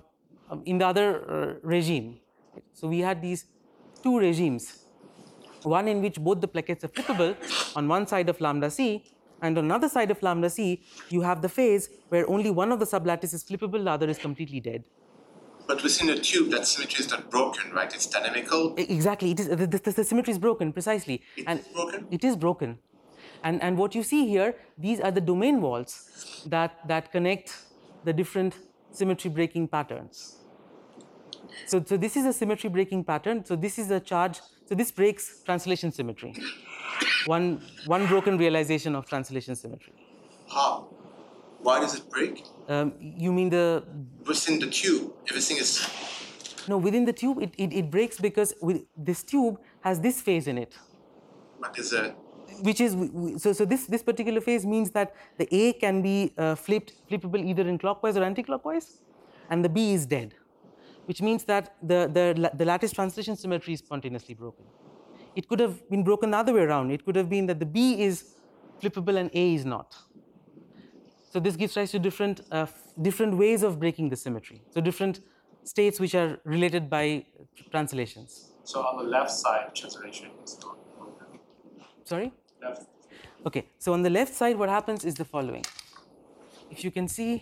Speaker 1: regime. So we had these 2 regimes, one in which both the plaquettes are flippable on one side of lambda c, and on another side of lambda c, you have the phase where only one of the sublattice is flippable, the other is completely dead.
Speaker 3: But within a tube, that symmetry is not broken, right? It's dynamical.
Speaker 1: Exactly. It is, the symmetry is broken, precisely.
Speaker 3: It is broken?
Speaker 1: It is broken. And what you see here, these are the domain walls that connect the different symmetry breaking patterns. So this is a symmetry breaking pattern. So this is a charge. So this breaks translation symmetry. One broken realization of translation symmetry.
Speaker 3: How? Why does it break?
Speaker 1: You mean
Speaker 3: within the tube, everything is...
Speaker 1: No, within the tube, it breaks because this tube has this phase in it.
Speaker 3: What is that?
Speaker 1: Which is, so this particular phase means that the A can be flippable either in clockwise or anti-clockwise, and the B is dead, which means that the lattice translation symmetry is spontaneously broken. It could have been broken the other way around. It could have been that the B is flippable and A is not. So this gives rise to different ways of breaking the symmetry. So different states which are related by translations.
Speaker 5: So on the left side, translation is not broken.
Speaker 1: Sorry?
Speaker 5: Left.
Speaker 1: Okay, so on the left side, what happens is the following. If you can see,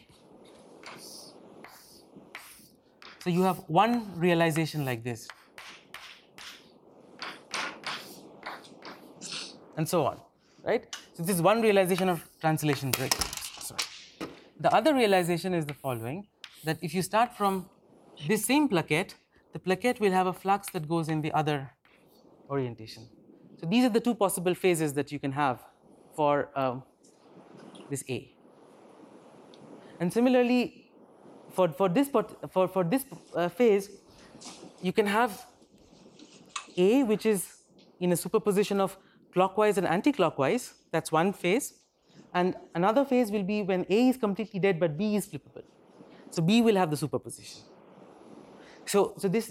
Speaker 1: so you have one realization like this, and so on, right? So this is one realization of translation break. Sorry. The other realization is the following, that if you start from this same plaquette, the plaquette will have a flux that goes in the other orientation. So these are the 2 possible phases that you can have for this A. And similarly, for this phase, you can have A, which is in a superposition of clockwise and anti-clockwise. That's one phase. And another phase will be when A is completely dead, but B is flippable. So B will have the superposition. So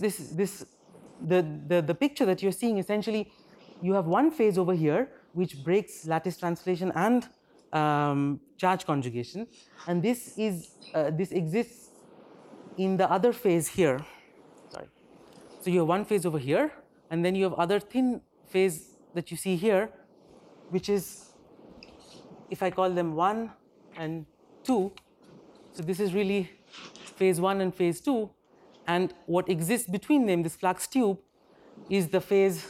Speaker 1: the picture that you're seeing, essentially, you have one phase over here which breaks lattice translation and charge conjugation, and this exists in the other phase here. Sorry. So you have one phase over here, and then you have other thin phase that you see here, which is, if I call them 1 and 2, so this is really phase 1 and phase 2, and what exists between them, this flux tube, is the phase,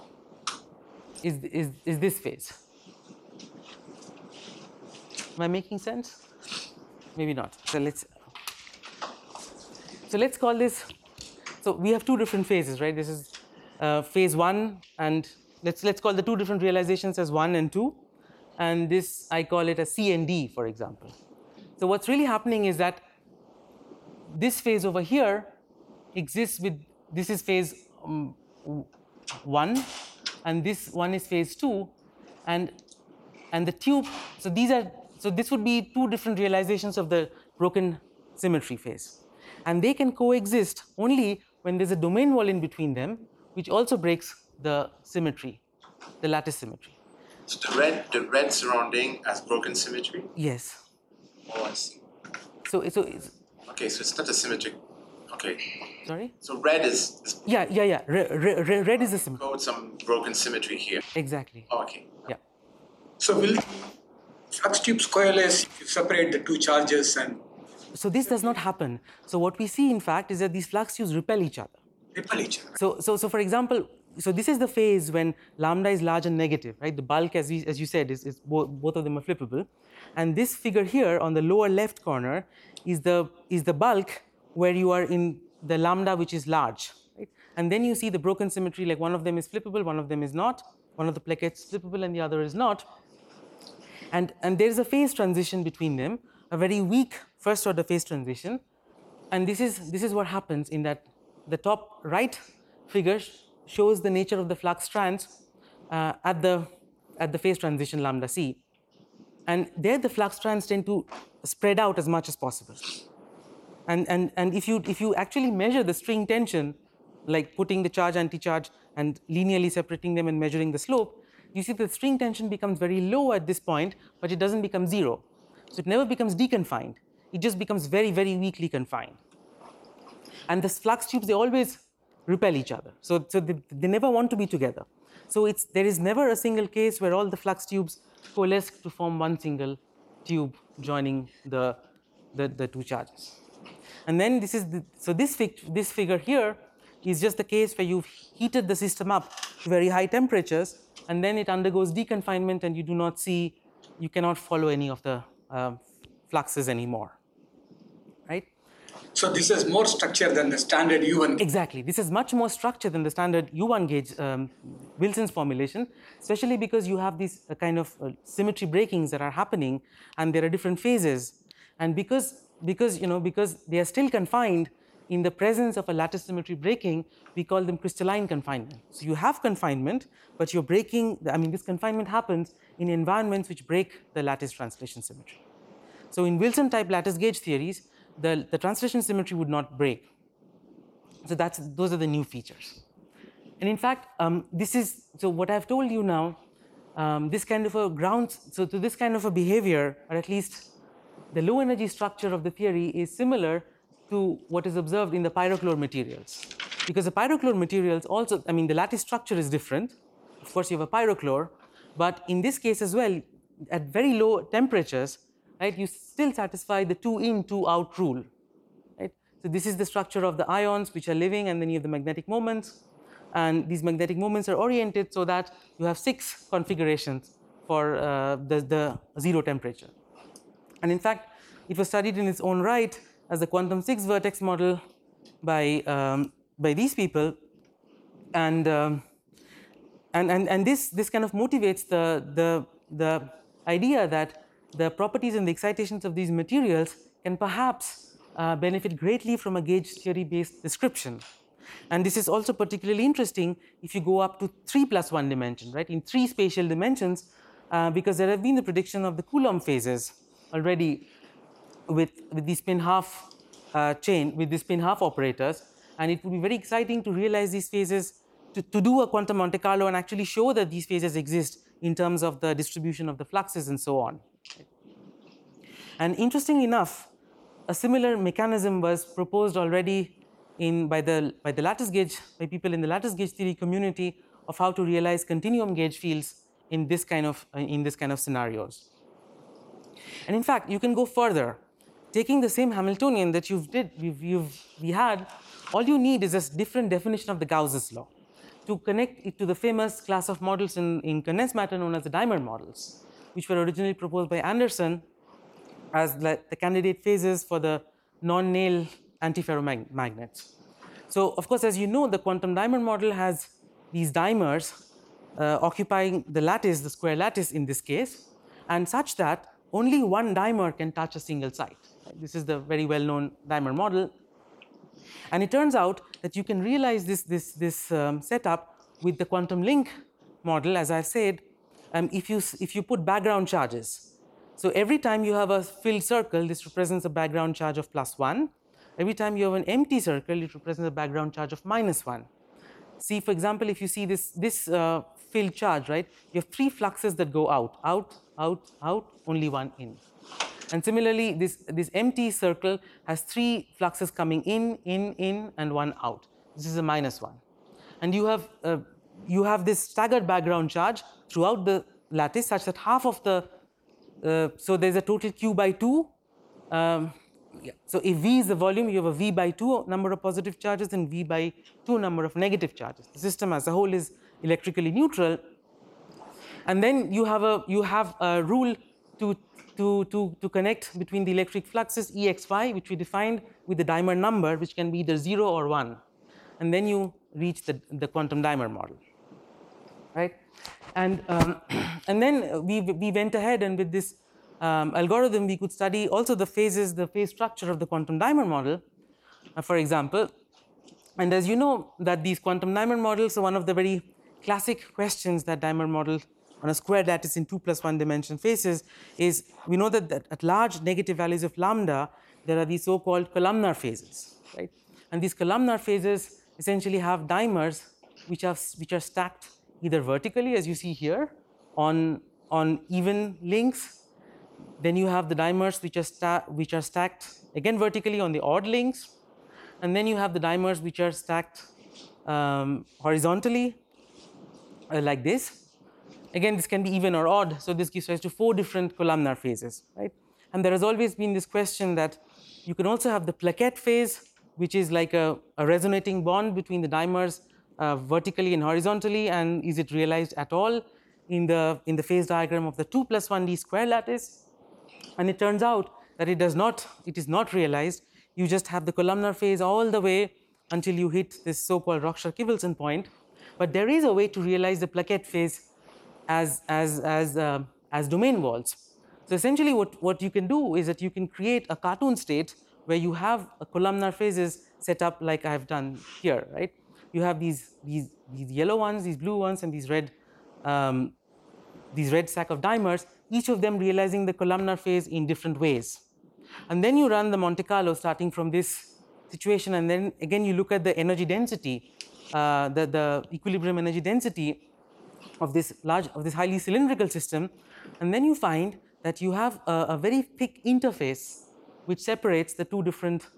Speaker 1: is this phase. Am I making sense? Maybe not. So let's call this, so we have 2 different phases, right? This is phase 1, and let's call the 2 different realizations as 1 and 2, and this, I call it a C and D, for example. So what's really happening is that this phase over here exists with, this is phase 1, and this one is phase 2, and the tube, so this would be 2 different realizations of the broken symmetry phase. And they can coexist only when there's a domain wall in between them, which also breaks the symmetry, the lattice symmetry.
Speaker 3: So the red surrounding has broken symmetry?
Speaker 1: Yes.
Speaker 3: Oh, I see.
Speaker 1: So it's
Speaker 3: okay, so it's not a symmetric. Okay.
Speaker 1: Sorry?
Speaker 3: So red is
Speaker 1: Yeah. Red is a symmetry.
Speaker 3: Got some broken symmetry here.
Speaker 1: Exactly.
Speaker 3: Oh, okay.
Speaker 1: Yeah.
Speaker 2: So will flux tubes coalesce if you separate the 2 charges and...
Speaker 1: So this does not happen. So what we see, in fact, is that these flux tubes repel each other.
Speaker 2: Repel each other.
Speaker 1: So for example, so this is the phase when lambda is large and negative, right? The bulk, as you said, is both of them are flippable. And this figure here on the lower left corner is the bulk where you are in the lambda which is large, right? And then you see the broken symmetry, like one of them is flippable, one of them is not. One of the plaquettes is flippable and the other is not. And there's a phase transition between them, a very weak first order phase transition. And this is what happens in that the top right figure shows the nature of the flux strands at the phase transition lambda c. And there the flux strands tend to spread out as much as possible. And if you actually measure the string tension, like putting the charge anti-charge and linearly separating them and measuring the slope, you see the string tension becomes very low at this point, but it doesn't become zero. So it never becomes deconfined. It just becomes very, very weakly confined. And the flux tubes, they always repel each other. So they never want to be together. So there is never a single case where all the flux tubes coalesce to form one single tube joining the two charges. And then this figure here is just the case where you've heated the system up to very high temperatures, and then it undergoes deconfinement, and you cannot follow any of the fluxes anymore, right?
Speaker 2: So this is more structure than the standard U1 gauge.
Speaker 1: Exactly. This is much more structured than the standard U1 gauge Wilson's formulation, especially because you have these kind of symmetry breakings that are happening, and there are different phases. And because they are still confined in the presence of a lattice symmetry breaking, we call them crystalline confinement. So you have confinement, but you're breaking, this confinement happens in environments which break the lattice translation symmetry. So in Wilson type lattice gauge theories, the translation symmetry would not break. So those are the new features. And in fact, so what I've told you now, this kind of a to this kind of a behavior, or at least the low energy structure of the theory, is similar to what is observed in the pyrochlore materials. Because the pyrochlore materials also, the lattice structure is different. Of course, you have a pyrochlore, but in this case as well, at very low temperatures, right, you still satisfy the 2 in, 2 out rule, right? So this is the structure of the ions which are living, and then you have the magnetic moments, and these magnetic moments are oriented so that you have 6 configurations for the zero temperature. And in fact, it was studied in its own right as the quantum 6 vertex model by these people, and this kind of motivates the idea that the properties and the excitations of these materials can perhaps benefit greatly from a gauge theory based description. And this is also particularly interesting if you go up to 3+1 dimension, right, in 3 spatial dimensions, because there have been the prediction of the Coulomb phases already with the spin half chain, with the spin half operators, and it would be very exciting to realize these phases, to do a quantum Monte Carlo and actually show that these phases exist in terms of the distribution of the fluxes and so on. And interestingly enough, a similar mechanism was proposed already by people in the lattice gauge theory community of how to realize continuum gauge fields in this kind of scenarios. And in fact, you can go further. Taking the same Hamiltonian that we had, all you need is a different definition of the Gauss's law to connect it to the famous class of models in condensed matter known as the dimer models, which were originally proposed by Anderson as the candidate phases for the non-Néel antiferromagnets. So, of course, as you know, the quantum dimer model has these dimers occupying the lattice, the square lattice in this case, and such that only one dimer can touch a single site. This is the very well-known dimer model. And it turns out that you can realize this setup with the quantum link model, as I've said, if you put background charges. So every time you have a filled circle, this represents a background charge of +1. Every time you have an empty circle, it represents a background charge of -1. See, for example, if you see this filled charge, right, you have 3 fluxes that go out, only 1 in. And similarly, this empty circle has 3 fluxes coming in, and 1 out. This is a -1. And you have this staggered background charge throughout the lattice such that half of the so there's a total q by 2 Yeah. So if V is the volume, you have a V by 2 number of positive charges and V by 2 number of negative charges. The system as a whole is electrically neutral. And then you have a rule to connect between the electric fluxes EXY, which we defined with the Dimer number, which can be either 0 or 1. And then you reach the quantum Dimer model, right? And and then we went ahead, and with this algorithm, we could study also the phase structure of the quantum Dimer model, for example. And as you know, that these quantum Dimer models are one of the very classic questions that Dimer model on a squared lattice in 2 + 1 dimension faces is, we know that at large negative values of lambda, there are these so-called columnar phases, right? And these columnar phases essentially have dimers which are stacked either vertically, as you see here, on even links. Then you have the dimers which are stacked again vertically on the odd links, and then you have the dimers which are stacked horizontally like this. Again, this can be even or odd, so this gives rise to 4 different columnar phases, right? And there has always been this question that you can also have the plaquette phase, which is like a resonating bond between the dimers vertically and horizontally, and is it realized at all in the phase diagram of the 2 + 1D square lattice? And it turns out that it is not realized. You just have the columnar phase all the way until you hit this so-called Rockshar-Kivelson point. But there is a way to realize the plaquette phase as domain walls. So essentially what you can do is that you can create a cartoon state where you have a columnar phases set up like I have done here, right? You have these yellow ones, these blue ones, and these red stack of dimers, each of them realizing the columnar phase in different ways. And then you run the Monte Carlo starting from this situation, and then again you look at the energy density, the equilibrium energy density of this highly cylindrical system, and then you find that you have a very thick interface which separates the 2 different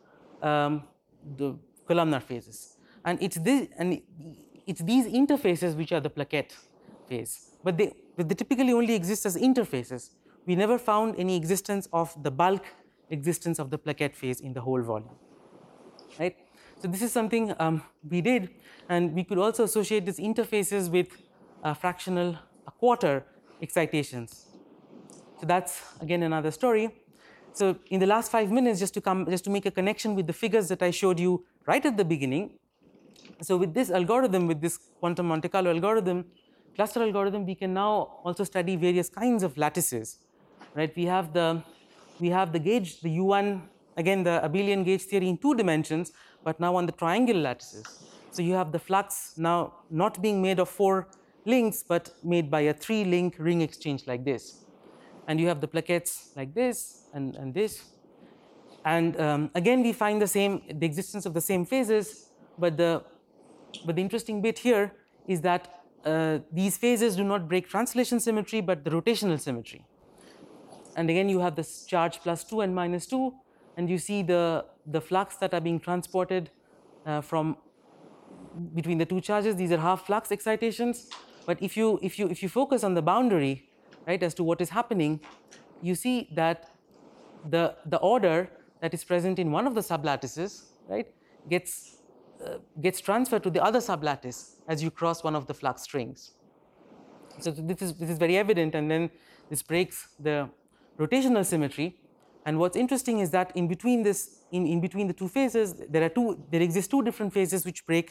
Speaker 1: the columnar phases. And it's these interfaces which are the plaquette phase, but they typically only exist as interfaces. We never found any existence of the bulk existence of the plaquette phase in the whole volume, right? So this is something we did, and we could also associate these interfaces with fractional quarter excitations. So that's again another story. So in the last 5 minutes, just to make a connection with the figures that I showed you right at the beginning. So with this algorithm, with this quantum Monte Carlo algorithm, cluster algorithm, we can now also study various kinds of lattices, right? We have the gauge, the U1, again the abelian gauge theory in 2 dimensions, but now on the triangular lattices. So you have the flux now not being made of 4 links, but made by a 3-link ring exchange like this. And you have the plaquettes like this and this. And again, we find the existence of the same phases, but the interesting bit here is that these phases do not break translation symmetry, but the rotational symmetry. And again, you have this charge +2 and -2, and you see the flux that are being transported from between the 2 charges. These are half flux excitations. But if you focus on the boundary, right, as to what is happening, you see that the order that is present in one of the sublattices, right, gets transferred to the other sublattice as you cross one of the flux strings. So this is very evident, and then this breaks the rotational symmetry. And what's interesting is that in between the 2 phases, there exist 2 different phases which break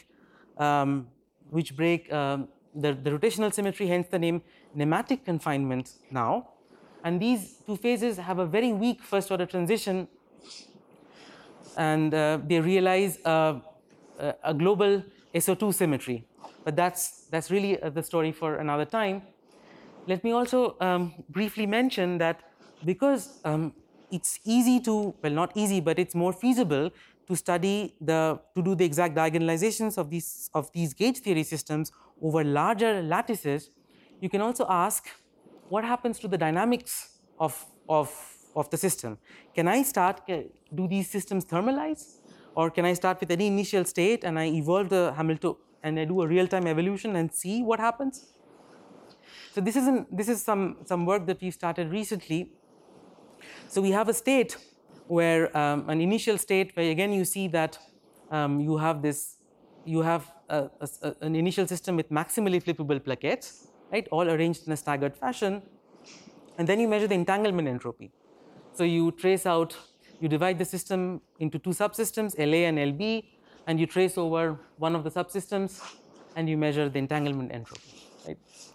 Speaker 1: the rotational symmetry, hence the name nematic confinement now. And these 2 phases have a very weak first order transition, and they realize a global SO2 symmetry. But that's really the story for another time. Let me also briefly mention that because it's easy to, well, not easy, but it's more feasible to do the exact diagonalizations of these gauge theory systems over larger lattices, you can also ask what happens to the dynamics of the system. Can I do these systems thermalize, or can I start with any initial state and I evolve the Hamilton and I do a real-time evolution and see what happens? So this is some work that we started recently. So we have a state where an initial state where again you see that you have an initial system with maximally flippable plaquettes, right, all arranged in a staggered fashion, and then you measure the entanglement entropy. So you trace out, you divide the system into two subsystems, LA and LB, and you trace over one of the subsystems, and you measure the entanglement entropy, right?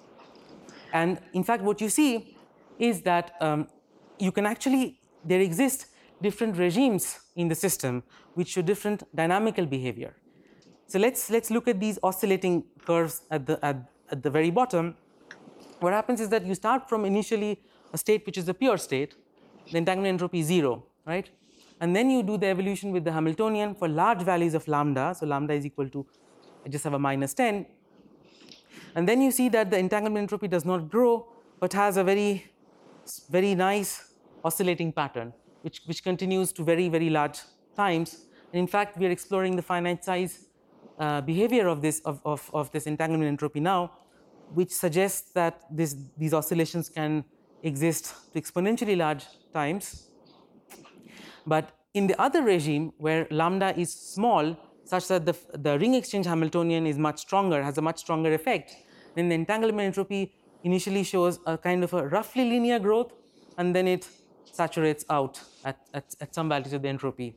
Speaker 1: And in fact, what you see is that you can actually, there exist different regimes in the system which show different dynamical behavior. So let's look at these oscillating curves at the very bottom. What happens is that you start from initially a state which is a pure state, the entanglement entropy is 0, right? And then you do the evolution with the Hamiltonian for large values of lambda. So lambda is equal to, I just have a minus 10. And then you see that the entanglement entropy does not grow, but has a very, very nice oscillating pattern, which continues to very, very large times. And in fact, we are exploring the finite size behavior of this entanglement entropy now, which suggests that these oscillations can exist to exponentially large times. But in the other regime, where lambda is small, such that the ring exchange Hamiltonian is much stronger, has a much stronger effect, then the entanglement entropy initially shows a kind of a roughly linear growth, and then it saturates out at some values of the entropy,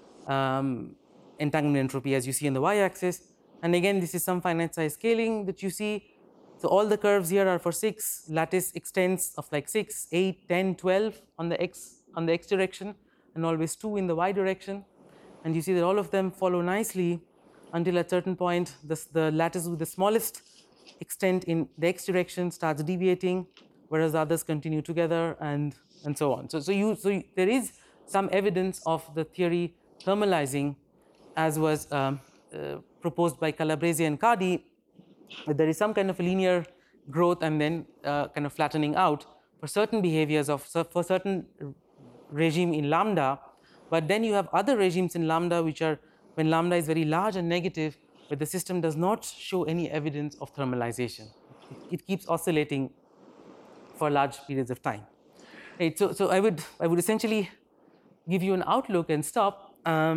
Speaker 1: entanglement entropy, as you see on the y-axis. And again, this is some finite size scaling that you see. So all the curves here are for 6 lattice extents of like 6, 8, 10, 12 on the x direction, and always 2 in the y direction. And you see that all of them follow nicely until at a certain point the lattice with the smallest extent in the x direction starts deviating, whereas the others continue together, and so on. So there is some evidence of the theory thermalizing, as was proposed by Calabrese and Cardy, that there is some kind of a linear growth and then kind of flattening out for certain behaviors for certain regime in lambda. But then you have other regimes in lambda which are when lambda is very large and negative, where the system does not show any evidence of thermalization. It keeps oscillating for large periods of time. Right, so I would essentially give you an outlook and stop.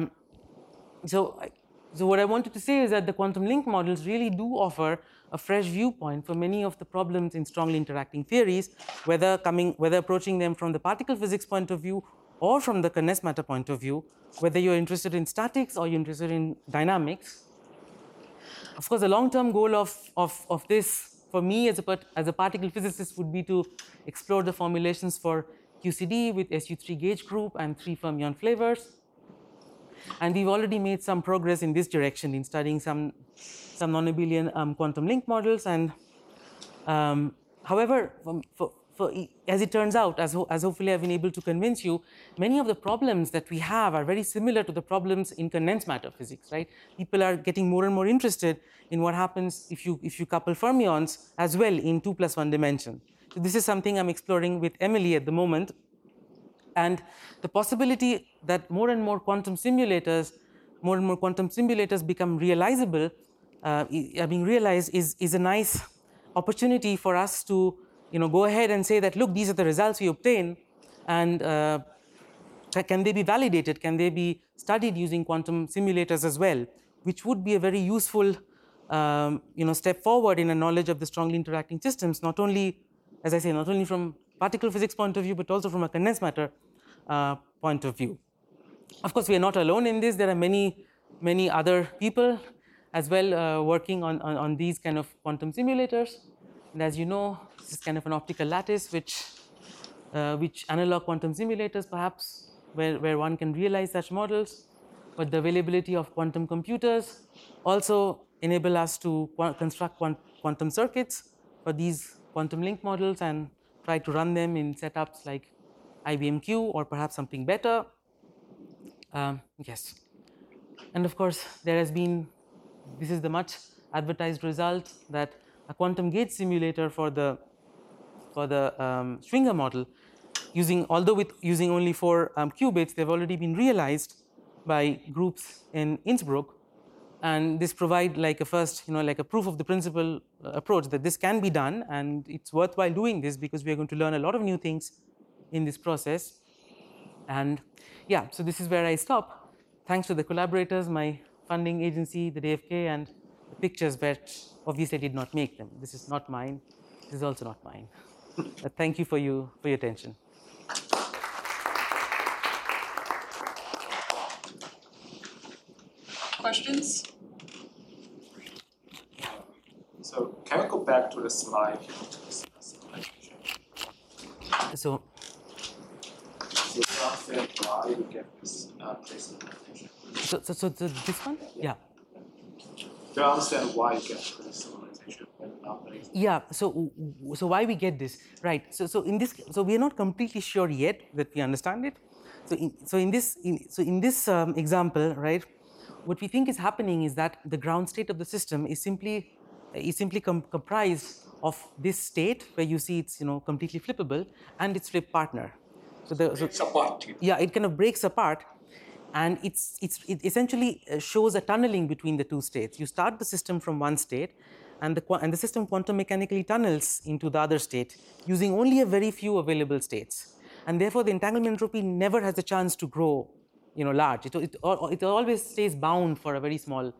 Speaker 1: So what I wanted to say is that the quantum link models really do offer a fresh viewpoint for many of the problems in strongly interacting theories, whether approaching them from the particle physics point of view or from the condensed matter point of view, whether you're interested in statics or you're interested in dynamics. Of course, the long-term goal of this, for me as a particle physicist, would be to explore the formulations for QCD with SU3 gauge group and 3 fermion flavors. And we've already made some progress in this direction in studying some non-abelian quantum link models. And however, as it turns out, as hopefully I've been able to convince you, many of the problems that we have are very similar to the problems in condensed matter physics, right? People are getting more and more interested in what happens if you couple fermions as well in 2+1 dimension. So this is something I'm exploring with Emily at the moment. And the possibility that more and more quantum simulators become realizable, being realized, is a nice opportunity for us to go ahead and say that, look, these are the results we obtain, and can they be validated? Can they be studied using quantum simulators as well? Which would be a very useful step forward in a knowledge of the strongly interacting systems, not only, as I say, not only from particle physics point of view, but also from a condensed matter point of view. Of course, we are not alone in this. There are many other people as well working on these kind of quantum simulators. And as you know, this is kind of an optical lattice which analog quantum simulators perhaps where one can realize such models. But the availability of quantum computers also enable us to construct quantum circuits for these quantum link models and try to run them in setups like IBM-Q or perhaps something better. Yes. And of course, this is the much advertised result, that a quantum gate simulator for the Schwinger model, using only 4 qubits, they've already been realized by groups in Innsbruck. And this provide like a first, like a proof of the principle approach that this can be done, and it's worthwhile doing this because we are going to learn a lot of new things in this process. And yeah, so this is where I stop. Thanks to the collaborators, my funding agency, the DFK, and the pictures, but obviously I did not make them. This is not mine. This is also not mine. Thank you for your attention.
Speaker 6: Questions?
Speaker 5: So can we go back to the slide?
Speaker 1: So
Speaker 5: understand why you get this pre-symbolization.
Speaker 1: So this one? Yeah.
Speaker 5: Do I understand why you get pre-symbolization when lambda is?
Speaker 1: Yeah. So why we get this, right? So we are not completely sure yet that we understand it. So in this example, right, what we think is happening is that the ground state of the system is simply comprised of this state where you see it's completely flippable and its flip partner.
Speaker 2: Breaks apart.
Speaker 1: Yeah, it kind of breaks apart, and it essentially shows a tunneling between the two states. You start the system from one state, and the system quantum mechanically tunnels into the other state using only a very few available states, and therefore the entanglement entropy never has a chance to grow, large. It always stays bound for a very small.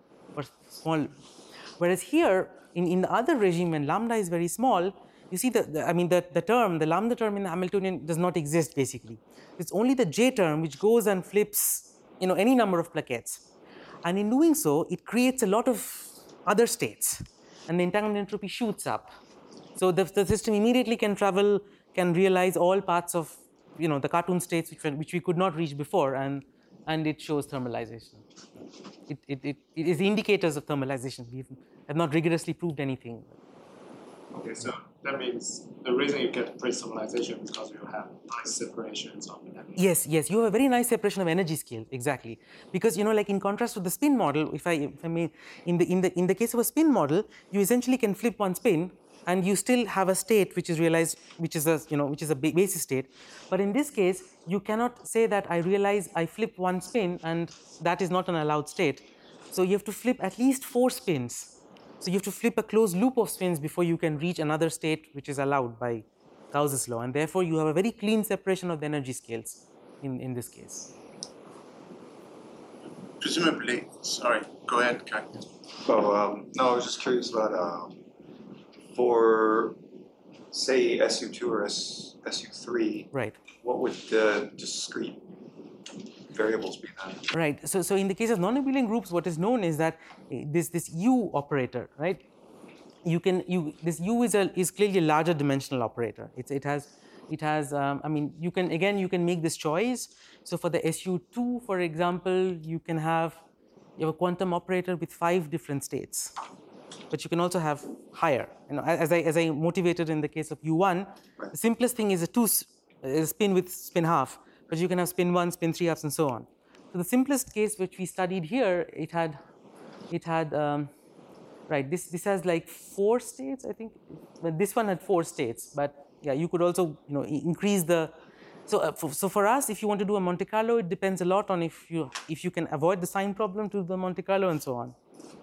Speaker 1: Whereas here in the other regime, when lambda is very small, you see the lambda term in the Hamiltonian does not exist basically. It's only the J term which goes and flips any number of plaquettes, and in doing so it creates a lot of other states, and the entanglement entropy shoots up. So the system immediately can realize all parts of the cartoon states which we could not reach before, and it shows thermalization. It is indicators of thermalization. We have not rigorously proved anything.
Speaker 5: Okay, so that means the reason you get pre-symbolization is because you have nice separations of energy.
Speaker 1: Yes, you have a very nice separation of energy scale, exactly. Because like in contrast to the spin model, if I may, in the case of a spin model, you essentially can flip one spin and you still have a state which is realized, which is a basis state. But in this case, you cannot say that I flip one spin and that is not an allowed state. So you have to flip at least 4 spins. So you have to flip a closed loop of spins before you can reach another state which is allowed by Gauss's law, and therefore you have a very clean separation of the energy scales in this case.
Speaker 3: Presumably, sorry, go ahead, Kai.
Speaker 7: Oh, no, I was just curious about for say SU2 or SU3.
Speaker 1: Right.
Speaker 7: What would the discrete variables be then?
Speaker 1: Right. So in the case of non-abelian groups, what is known is that this U operator, right? This U is clearly a larger dimensional operator. It has. You can make this choice. So for the SU2, for example, you have a quantum operator with 5 different states, but you can also have higher. As I motivated in the case of U1, the simplest thing is a spin with spin half. But you can have spin 1, spin 3 halves, and so on. So the simplest case which we studied here, it had right. This has like 4 states, I think. But this one had 4 states. But yeah, you could also increase the. So for us, if you want to do a Monte Carlo, it depends a lot on if you can avoid the sign problem to the Monte Carlo and so on.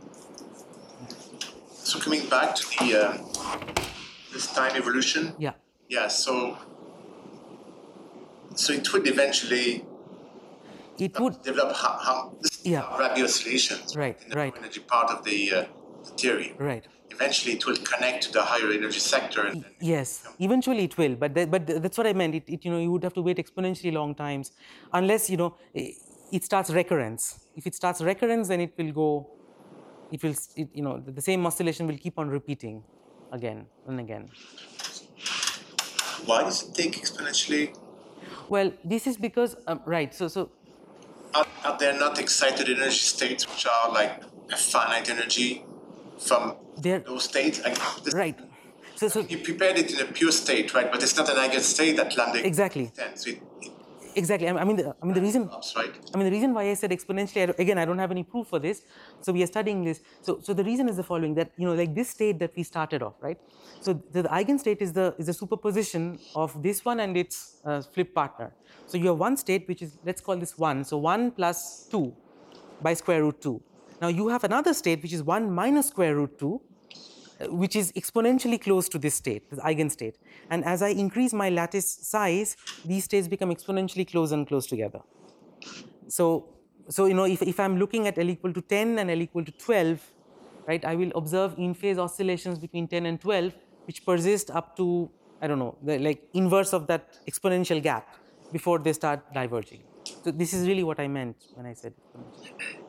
Speaker 3: So coming back to the this time evolution.
Speaker 1: Yeah.
Speaker 3: Yeah. So it would eventually develop Rabi oscillations,
Speaker 1: right,
Speaker 3: in the
Speaker 1: right.
Speaker 3: low energy part of the theory.
Speaker 1: Right.
Speaker 3: Eventually, it will connect to the higher energy sector. And
Speaker 1: yes, eventually it will, but that's what I meant. You would have to wait exponentially long times, unless it starts recurrence. If it starts recurrence, then it will go. The same oscillation will keep on repeating, again and again.
Speaker 3: Why does it take exponentially?
Speaker 1: Well, this is because right. So
Speaker 3: are there not excited energy states which are like a finite energy from those states?
Speaker 1: Right. So
Speaker 3: you prepared it in a pure state, right? But it's not an eigenstate that lambda
Speaker 1: exactly.
Speaker 3: So
Speaker 1: Exactly. The reason.
Speaker 3: Right?
Speaker 1: The reason why I said exponentially, again, I don't have any proof for this. So we are studying this. So the reason is the following: that like this state that we started off, right? So the eigenstate is the superposition of this one and its flip partner. So you have one state which is, let's call this 1. So 1 plus 2 by square root 2. Now you have another state which is 1 minus square root 2, which is exponentially close to this state, this eigenstate. And as I increase my lattice size, these states become exponentially close and close together. So if I'm looking at L equal to 10 and L equal to 12, right, I will observe in-phase oscillations between 10 and 12, which persist up to, I don't know, the like inverse of that exponential gap before they start diverging. So this is really what I meant when I said exponential.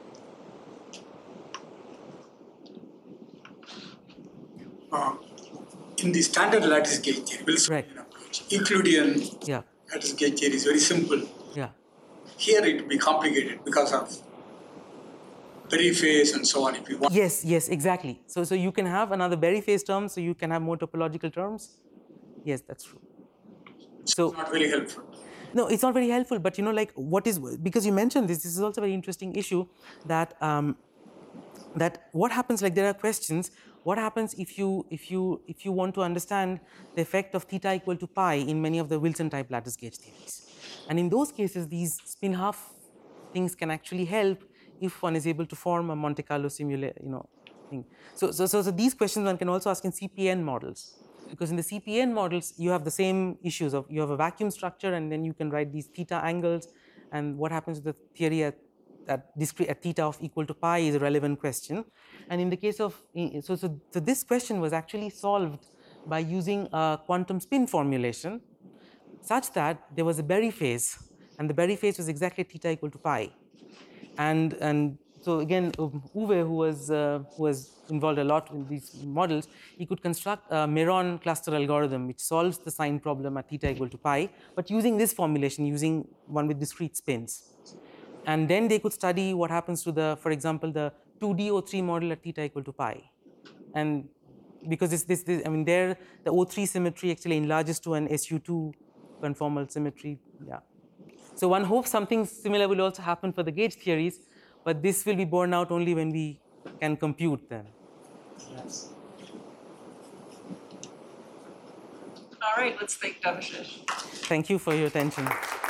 Speaker 2: In the standard lattice gauge theory, Wilsonian approach, Euclidean lattice gauge theory is very simple. Here it will be complicated because of Berry phase and so on if you want.
Speaker 1: Yes, exactly. So you can have another Berry phase term, so you can have more topological terms. Yes, that's true.
Speaker 2: So it's not very helpful.
Speaker 1: No, it's not very helpful, but like what is, because you mentioned this is also a very interesting issue that that what happens, like there are questions, what happens if you want to understand the effect of theta equal to pi in many of the Wilson type lattice gauge theories. And in those cases, these spin half things can actually help if one is able to form a Monte Carlo thing. So these questions one can also ask in CPN models, because in the CPN models you have the same issues of you have a vacuum structure and then you can write these theta angles, and what happens with the theory at theta of equal to pi is a relevant question. And in the case of so this question was actually solved by using a quantum spin formulation such that there was a Berry phase, and the Berry phase was exactly theta equal to pi. And so again, Uwe, who was involved a lot in these models, he could construct a Meron cluster algorithm which solves the sign problem at theta equal to pi, but using this formulation, using one with discrete spins. And then they could study what happens to the, for example, the 2D O3 model at theta equal to pi. And because I mean, there the O3 symmetry actually enlarges to an SU2 conformal symmetry. Yeah. So one hopes something similar will also happen for the gauge theories, but this will be borne out only when we can compute them. Yes.
Speaker 6: All right, let's thank Devashish.
Speaker 1: Thank you for your attention.